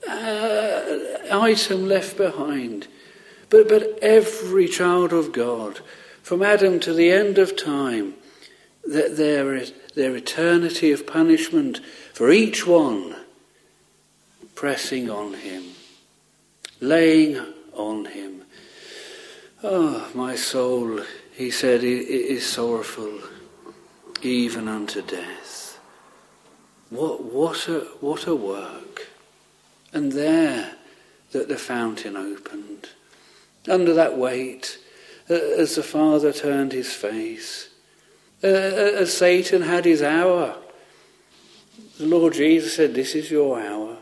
item left behind, but every child of God, from Adam to the end of time, that their eternity of punishment for each one pressing on him, laying on him. Oh, my soul, he said, is sorrowful even unto death. What a work. And there that the fountain opened, under that weight, as the Father turned his face, as Satan had his hour, the Lord Jesus said, this is your hour.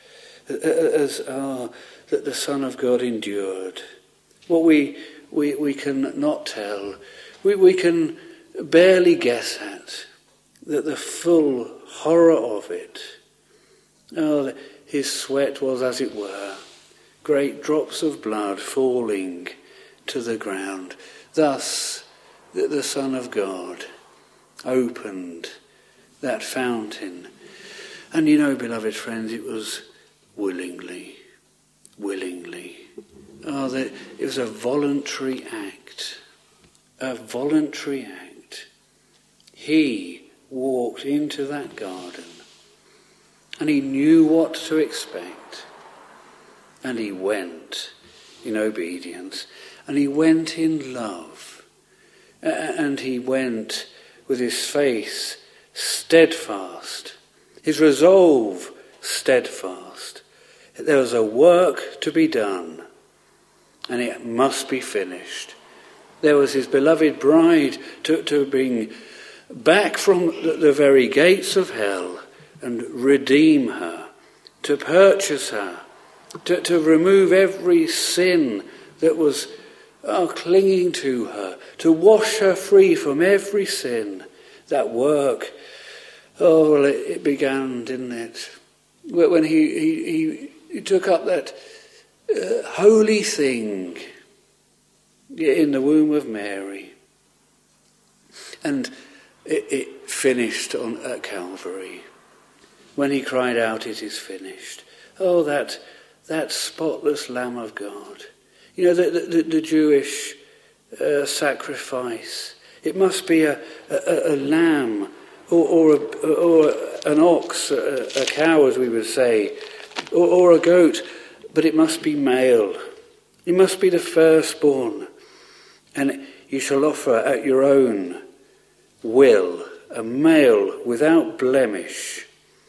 That the Son of God endured. What we can not tell, we can barely guess at, that the full horror of it. Oh, his sweat was, as it were, great drops of blood falling to the ground. Thus that the Son of God opened that fountain. And you know, beloved friends, it was willingly. It was a voluntary act. A voluntary act. He walked into that garden and he knew what to expect. And he went in obedience. And he went in love. And he went with his faith steadfast. His resolve steadfast. There was a work to be done. And it must be finished. There was his beloved bride to bring back from the very gates of hell and redeem her, to purchase her, to remove every sin that was clinging to her, to wash her free from every sin. That work, it began, didn't it? When he took up that holy thing in the womb of Mary, and it finished at Calvary when he cried out, "It is finished." Oh, that spotless Lamb of God. You know, the Jewish sacrifice. It must be a lamb or an ox, a cow, as we would say, or a goat, but it must be male. It must be the firstborn. And you shall offer at your own will a male without blemish.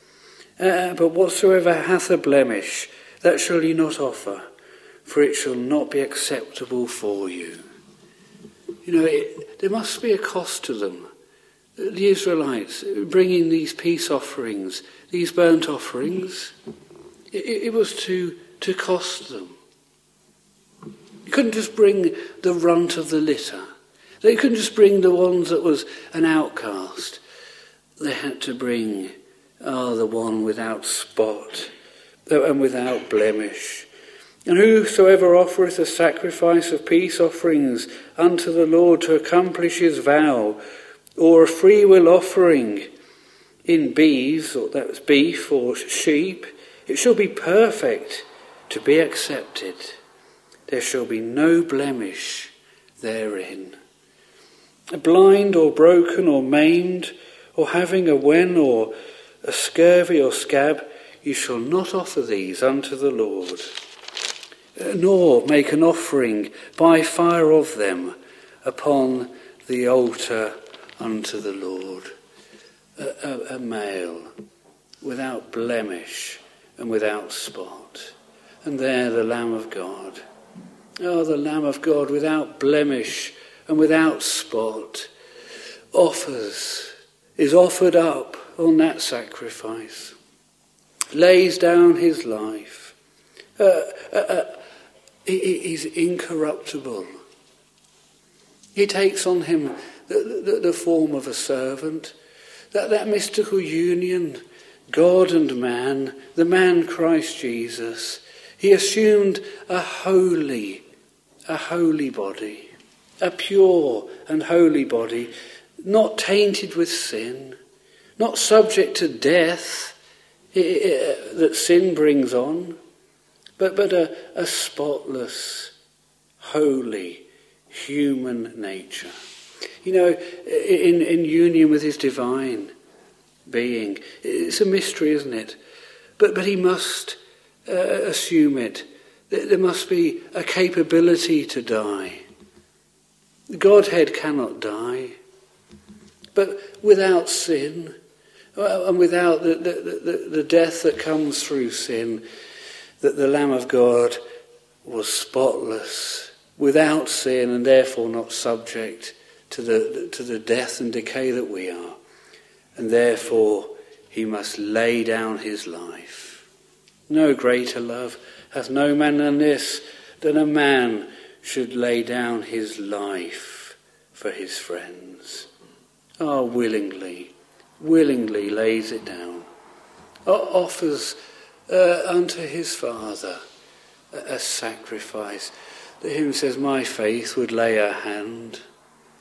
But whatsoever hath a blemish, that shall ye not offer, for it shall not be acceptable for you. You know, there must be a cost to them. The Israelites bringing these peace offerings, these burnt offerings, it was to cost them. You couldn't just bring the runt of the litter. They couldn't just bring the ones that was an outcast. They had to bring the one without spot and without blemish. And whosoever offereth a sacrifice of peace offerings unto the Lord to accomplish his vow, or a freewill offering in beeves, or that was beef or sheep, it shall be perfect to be accepted. There shall be no blemish therein. Blind or broken or maimed, or having a wen or a scurvy or scab, you shall not offer these unto the Lord, nor make an offering by fire of them upon the altar unto the Lord. A male without blemish and without spot. And there the Lamb of God. Oh, the Lamb of God without blemish and without spot is offered up on that sacrifice. Lays down his life. He's incorruptible. He takes on him the form of a servant. That mystical union, God and man, the man Christ Jesus. He assumed a holy body, a pure and holy body, not tainted with sin, not subject to death that sin brings on, but a spotless, holy, human nature. You know, in union with his divine being. It's a mystery, isn't it? But he must assume it. There must be a capability to die. The Godhead cannot die. But without sin, and without the death that comes through sin, that the Lamb of God was spotless, without sin, and therefore not subject to the death and decay that we are. And therefore he must lay down his life. No greater love hath no man than this, that a man should lay down his life for his friends. Willingly lays it down. Offers unto his Father a sacrifice. The hymn says, my faith would lay her hand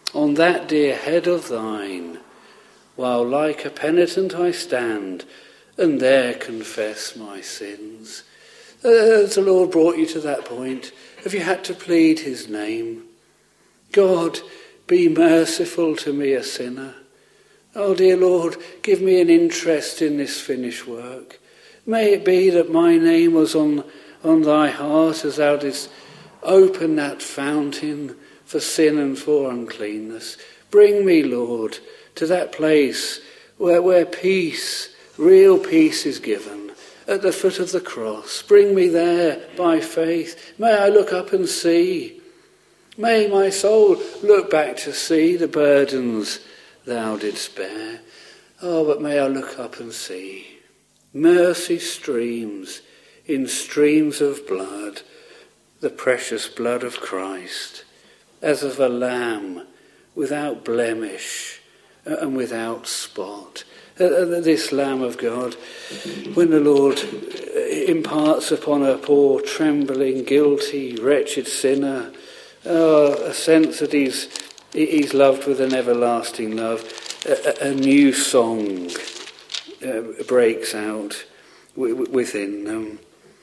on that dear head of thine, while like a penitent I stand and there confess my sins. Has the Lord brought you to that point? Have you had to plead his name? God, be merciful to me, a sinner. Oh, dear Lord, give me an interest in this finished work. May it be that my name was on thy heart as thou didst open that fountain for sin and for uncleanness. Bring me, Lord, to that place where peace, real peace is given, at the foot of the cross. Bring me there by faith. May I look up and see. May my soul look back to see the burdens thou didst bear. Oh, but may I look up and see. Mercy streams in streams of blood, the precious blood of Christ, as of a lamb without blemish and without spot. This Lamb of God, when the Lord imparts upon a poor, trembling, guilty, wretched sinner a sense that he's loved with an everlasting love, a new song breaks out within them.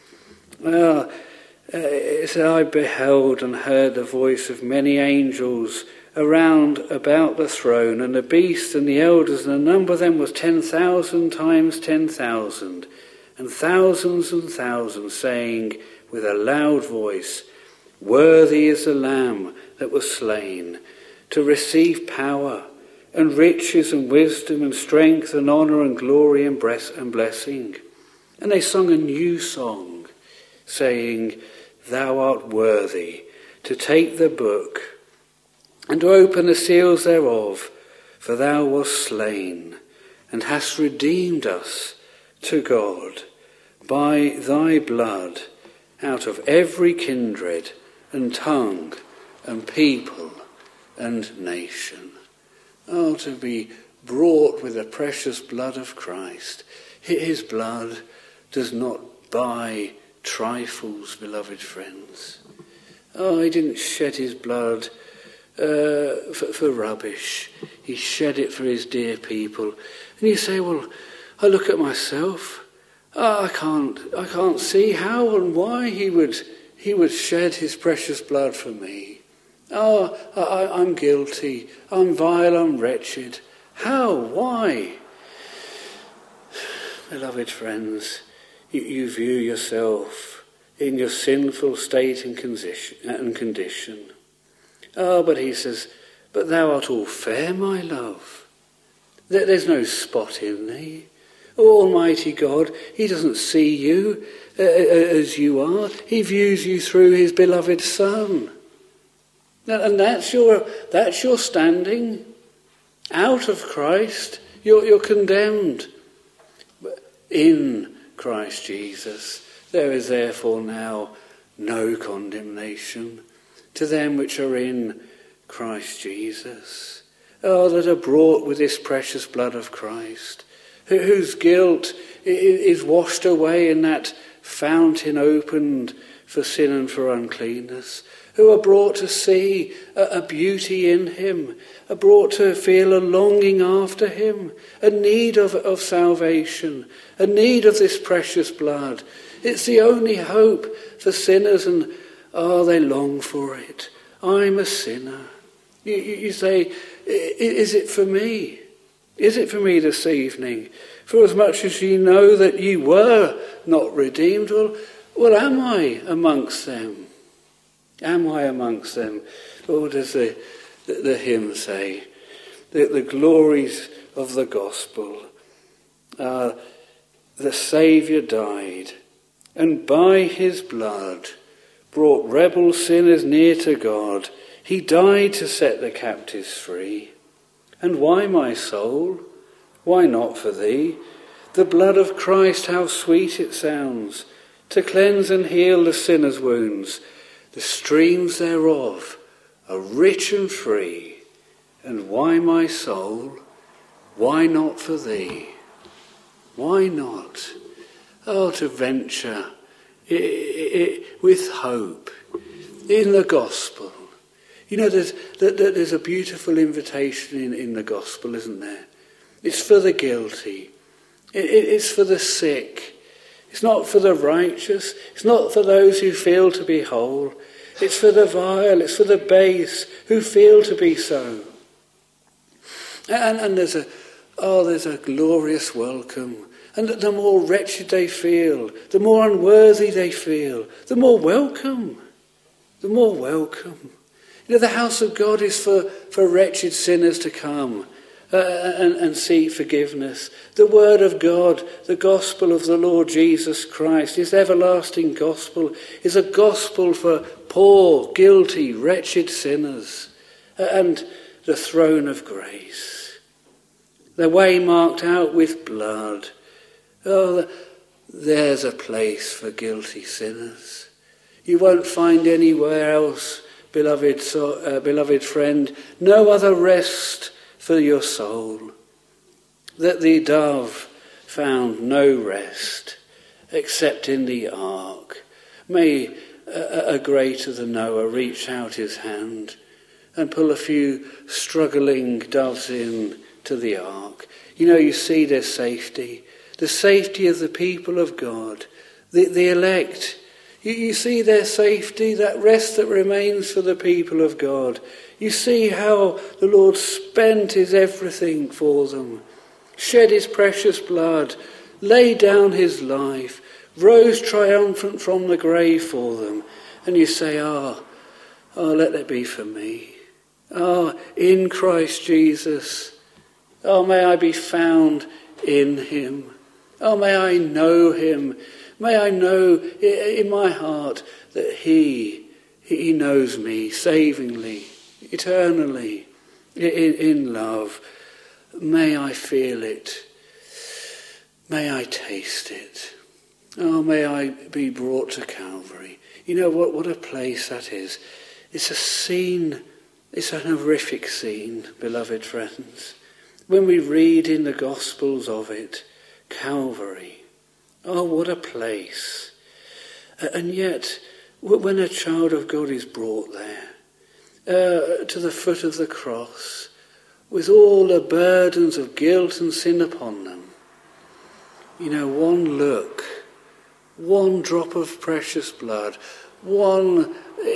So I beheld and heard the voice of many angels around about the throne, and the beast and the elders, and the number of them was 10,000 times 10,000, and thousands, saying with a loud voice, Worthy is the Lamb that was slain, to receive power, and riches, and wisdom, and strength, and honour, and glory, and blessing. And they sung a new song, saying, Thou art worthy to take the book, and to open the seals thereof, for thou wast slain, and hast redeemed us to God by thy blood out of every kindred and tongue and people and nation. Oh, to be brought with the precious blood of Christ. His blood does not buy trifles, beloved friends. Oh, he didn't shed his blood for rubbish. He shed it for his dear people. And you say, well, I look at myself. I can't see how and why he would shed his precious blood for me. Oh, I'm guilty. I'm vile. I'm wretched. How? Why? Beloved friends, you view yourself in your sinful state and condition. Oh, but he says, but thou art all fair, my love. There's no spot in thee. Almighty God, he doesn't see you as you are. He views you through his beloved Son. And that's your standing. Out of Christ, you're condemned. But in Christ Jesus, there is therefore now no condemnation to them which are in Christ Jesus. Oh, that are brought with this precious blood of Christ, whose guilt is washed away in that fountain opened for sin and for uncleanness, who are brought to see a beauty in him, are brought to feel a longing after him, a need of salvation, a need of this precious blood. It's the only hope for sinners, and they long for it. I'm a sinner. You say, is it for me? Is it for me this evening? For as much as ye know that ye were not redeemed, well, am I amongst them? Am I amongst them? Or does the hymn say? The glories of the gospel. The Saviour died, and by his blood brought rebel sinners near to God. He died to set the captives free. And why, my soul? Why not for thee? The blood of Christ, how sweet it sounds, to cleanse and heal the sinner's wounds. The streams thereof are rich and free. And why, my soul? Why not for thee? Why not? Oh, to venture with hope in the gospel, You know, there's a beautiful invitation in the gospel, isn't there? It's for the guilty. It's for the sick. It's not for the righteous. It's not for those who feel to be whole. It's for the vile. It's for the base who feel to be so. And there's a glorious welcome. And the more wretched they feel, the more unworthy they feel, the more welcome. The more welcome. You know, the house of God is for wretched sinners to come and seek forgiveness. The word of God, the gospel of the Lord Jesus Christ, his everlasting gospel, is a gospel for poor, guilty, wretched sinners. And the throne of grace. The way marked out with blood. Oh, there's a place for guilty sinners. You won't find anywhere else, beloved friend, no other rest for your soul. That the dove found no rest except in the ark. May a greater than Noah reach out his hand and pull a few struggling doves in to the ark. You know, you see their safety, the safety of the people of God, the elect. You see their safety, that rest that remains for the people of God. You see how the Lord spent his everything for them, shed his precious blood, laid down his life, rose triumphant from the grave for them. And you say, let that be for me. In Christ Jesus. May I be found in him. May I know him. May I know in my heart that he knows me savingly, eternally, in love. May I feel it. May I taste it. May I be brought to Calvary. You know what a place that is. It's a scene, it's an horrific scene, beloved friends. When we read in the Gospels of it, Calvary. Oh, what a place. And yet, when a child of God is brought there, to the foot of the cross, with all the burdens of guilt and sin upon them, you know, one look, one drop of precious blood, one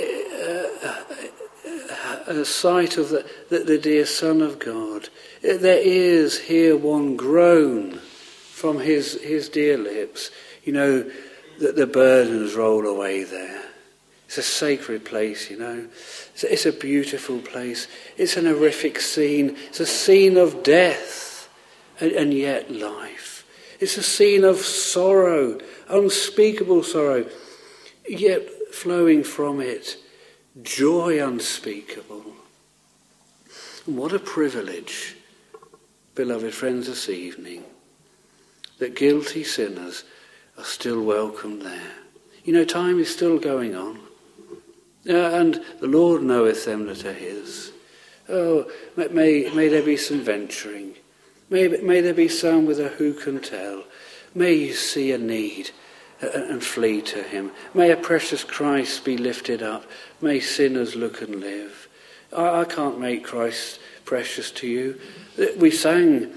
sight of the dear Son of God, there is here one groan from his dear lips. You know, that the burdens roll away there. It's a sacred place, you know. It's a beautiful place. It's an horrific scene. It's a scene of death and yet life. It's a scene of sorrow, unspeakable sorrow, yet flowing from it joy unspeakable. And what a privilege, beloved friends, this evening, that guilty sinners are still welcome there. You know, time is still going on. And the Lord knoweth them that are his. May there be some venturing. May there be some with a who can tell. May you see a need and flee to him. May a precious Christ be lifted up. May sinners look and live. I can't make Christ precious to you. We sang,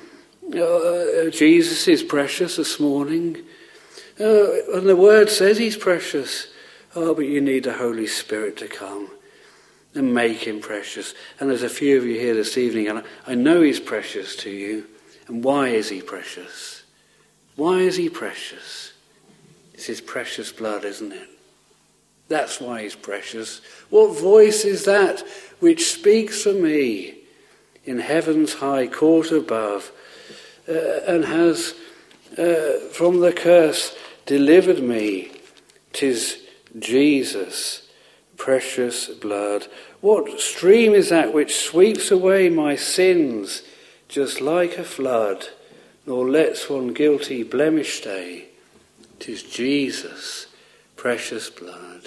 Jesus is precious this morning. And the word says he's precious. But you need the Holy Spirit to come and make him precious. And there's a few of you here this evening, and I know he's precious to you. And why is he precious? Why is he precious? It's his precious blood, isn't it? That's why he's precious. What voice is that which speaks for me in heaven's high court above, and has from the curse delivered me? 'Tis Jesus' precious blood. What stream is that which sweeps away my sins just like a flood, nor lets one guilty blemish stay? 'Tis Jesus' precious blood.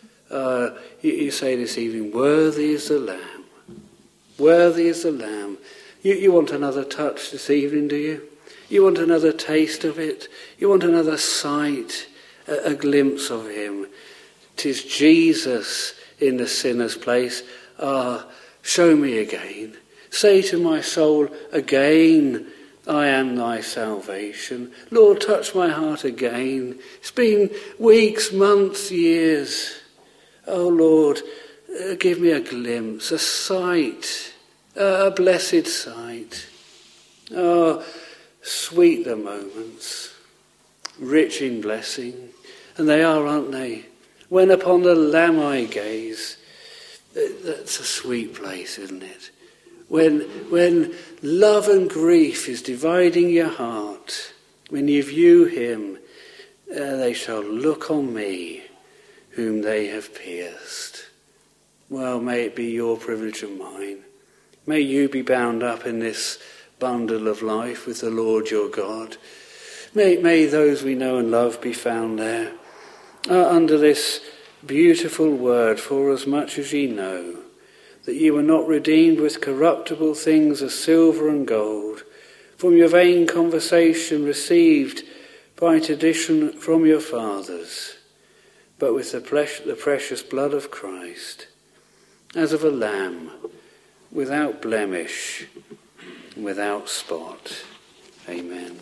You say this evening, worthy is the Lamb. Worthy is the Lamb. You want another touch this evening, do you? You want another taste of it? You want another sight, a glimpse of him? 'Tis Jesus in the sinner's place. show me again. Say to my soul again, I am thy salvation. Lord, touch my heart again. It's been weeks, months, years. Oh Lord, give me a glimpse, a sight, a blessed sight. Oh, sweet the moments, rich in blessing. And they are, aren't they? When upon the Lamb I gaze, that's a sweet place, isn't it? When love and grief is dividing your heart, when you view him, they shall look on me, whom they have pierced. Well, may it be your privilege and mine. May you be bound up in this bundle of life with the Lord your God. May those we know and love be found there, under this beautiful word, for as much as ye know, that ye were not redeemed with corruptible things as silver and gold, from your vain conversation received by tradition from your fathers, but with the precious blood of Christ, as of a lamb, without blemish, without spot. Amen.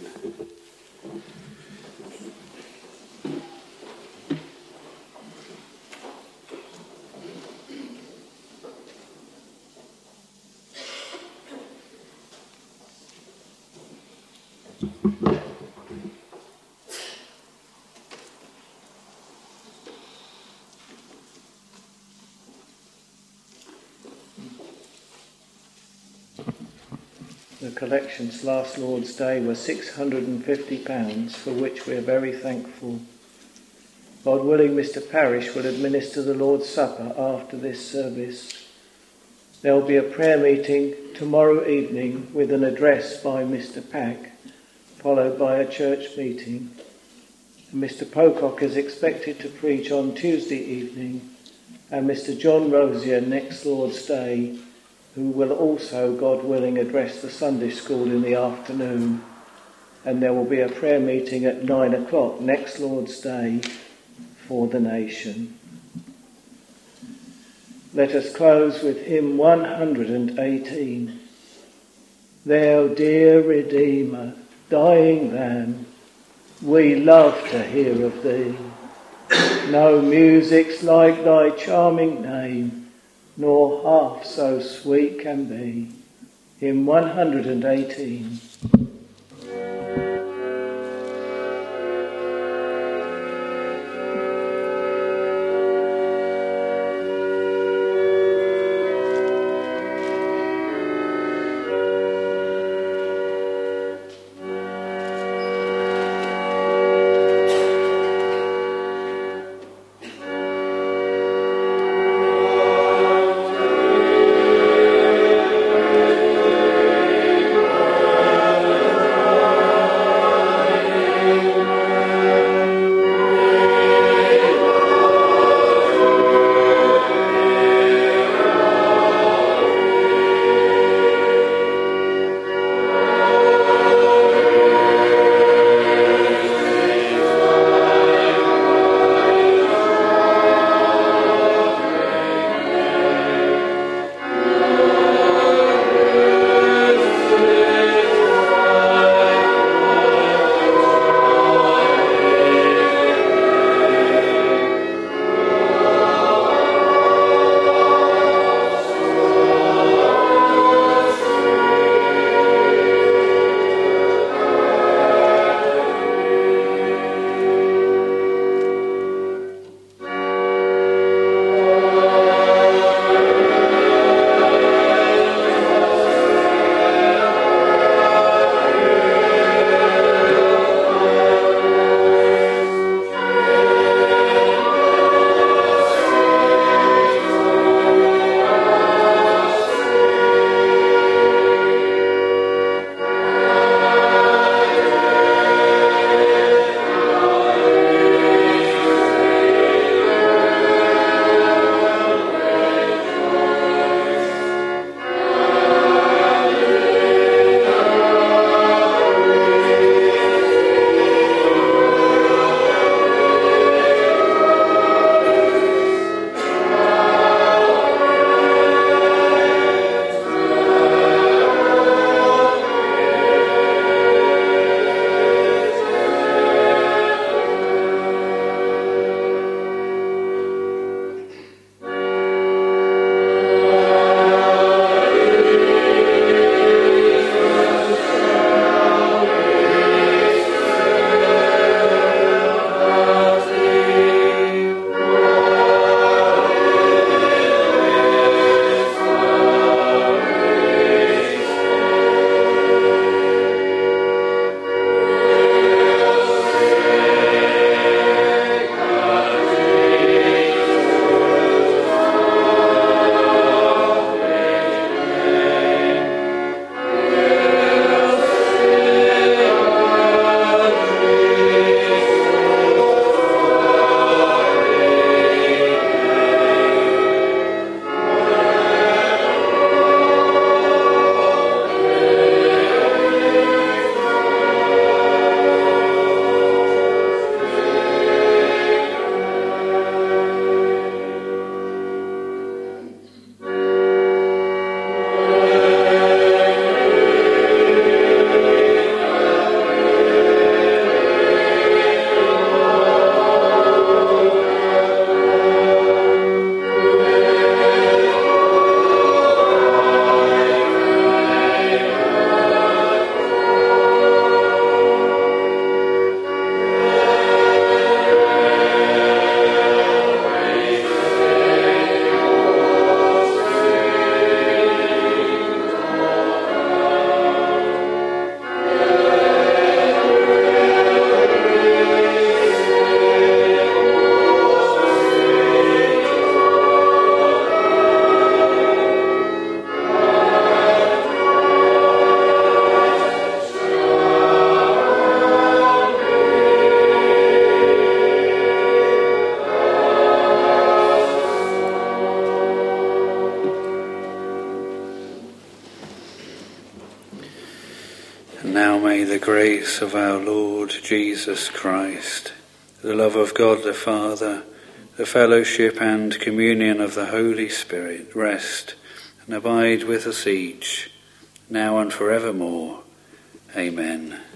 The collections last Lord's Day were £650, for which we are very thankful. God willing, Mr. Parrish will administer the Lord's Supper after this service. There will be a prayer meeting tomorrow evening with an address by Mr. Pack, followed by a church meeting. And Mr. Pocock is expected to preach on Tuesday evening, and Mr. John Rosier next Lord's Day, who will also, God willing, address the Sunday school in the afternoon. And there will be a prayer meeting at 9 o'clock next Lord's Day for the nation. Let us close with hymn 118. Thou dear Redeemer, dying Lamb, we love to hear of thee. No music's like thy charming name, nor half so sweet can be. Hymn 118. grace of our Lord Jesus Christ, the love of God the Father, the fellowship and communion of the Holy Spirit rest and abide with us each, now and forevermore. Amen.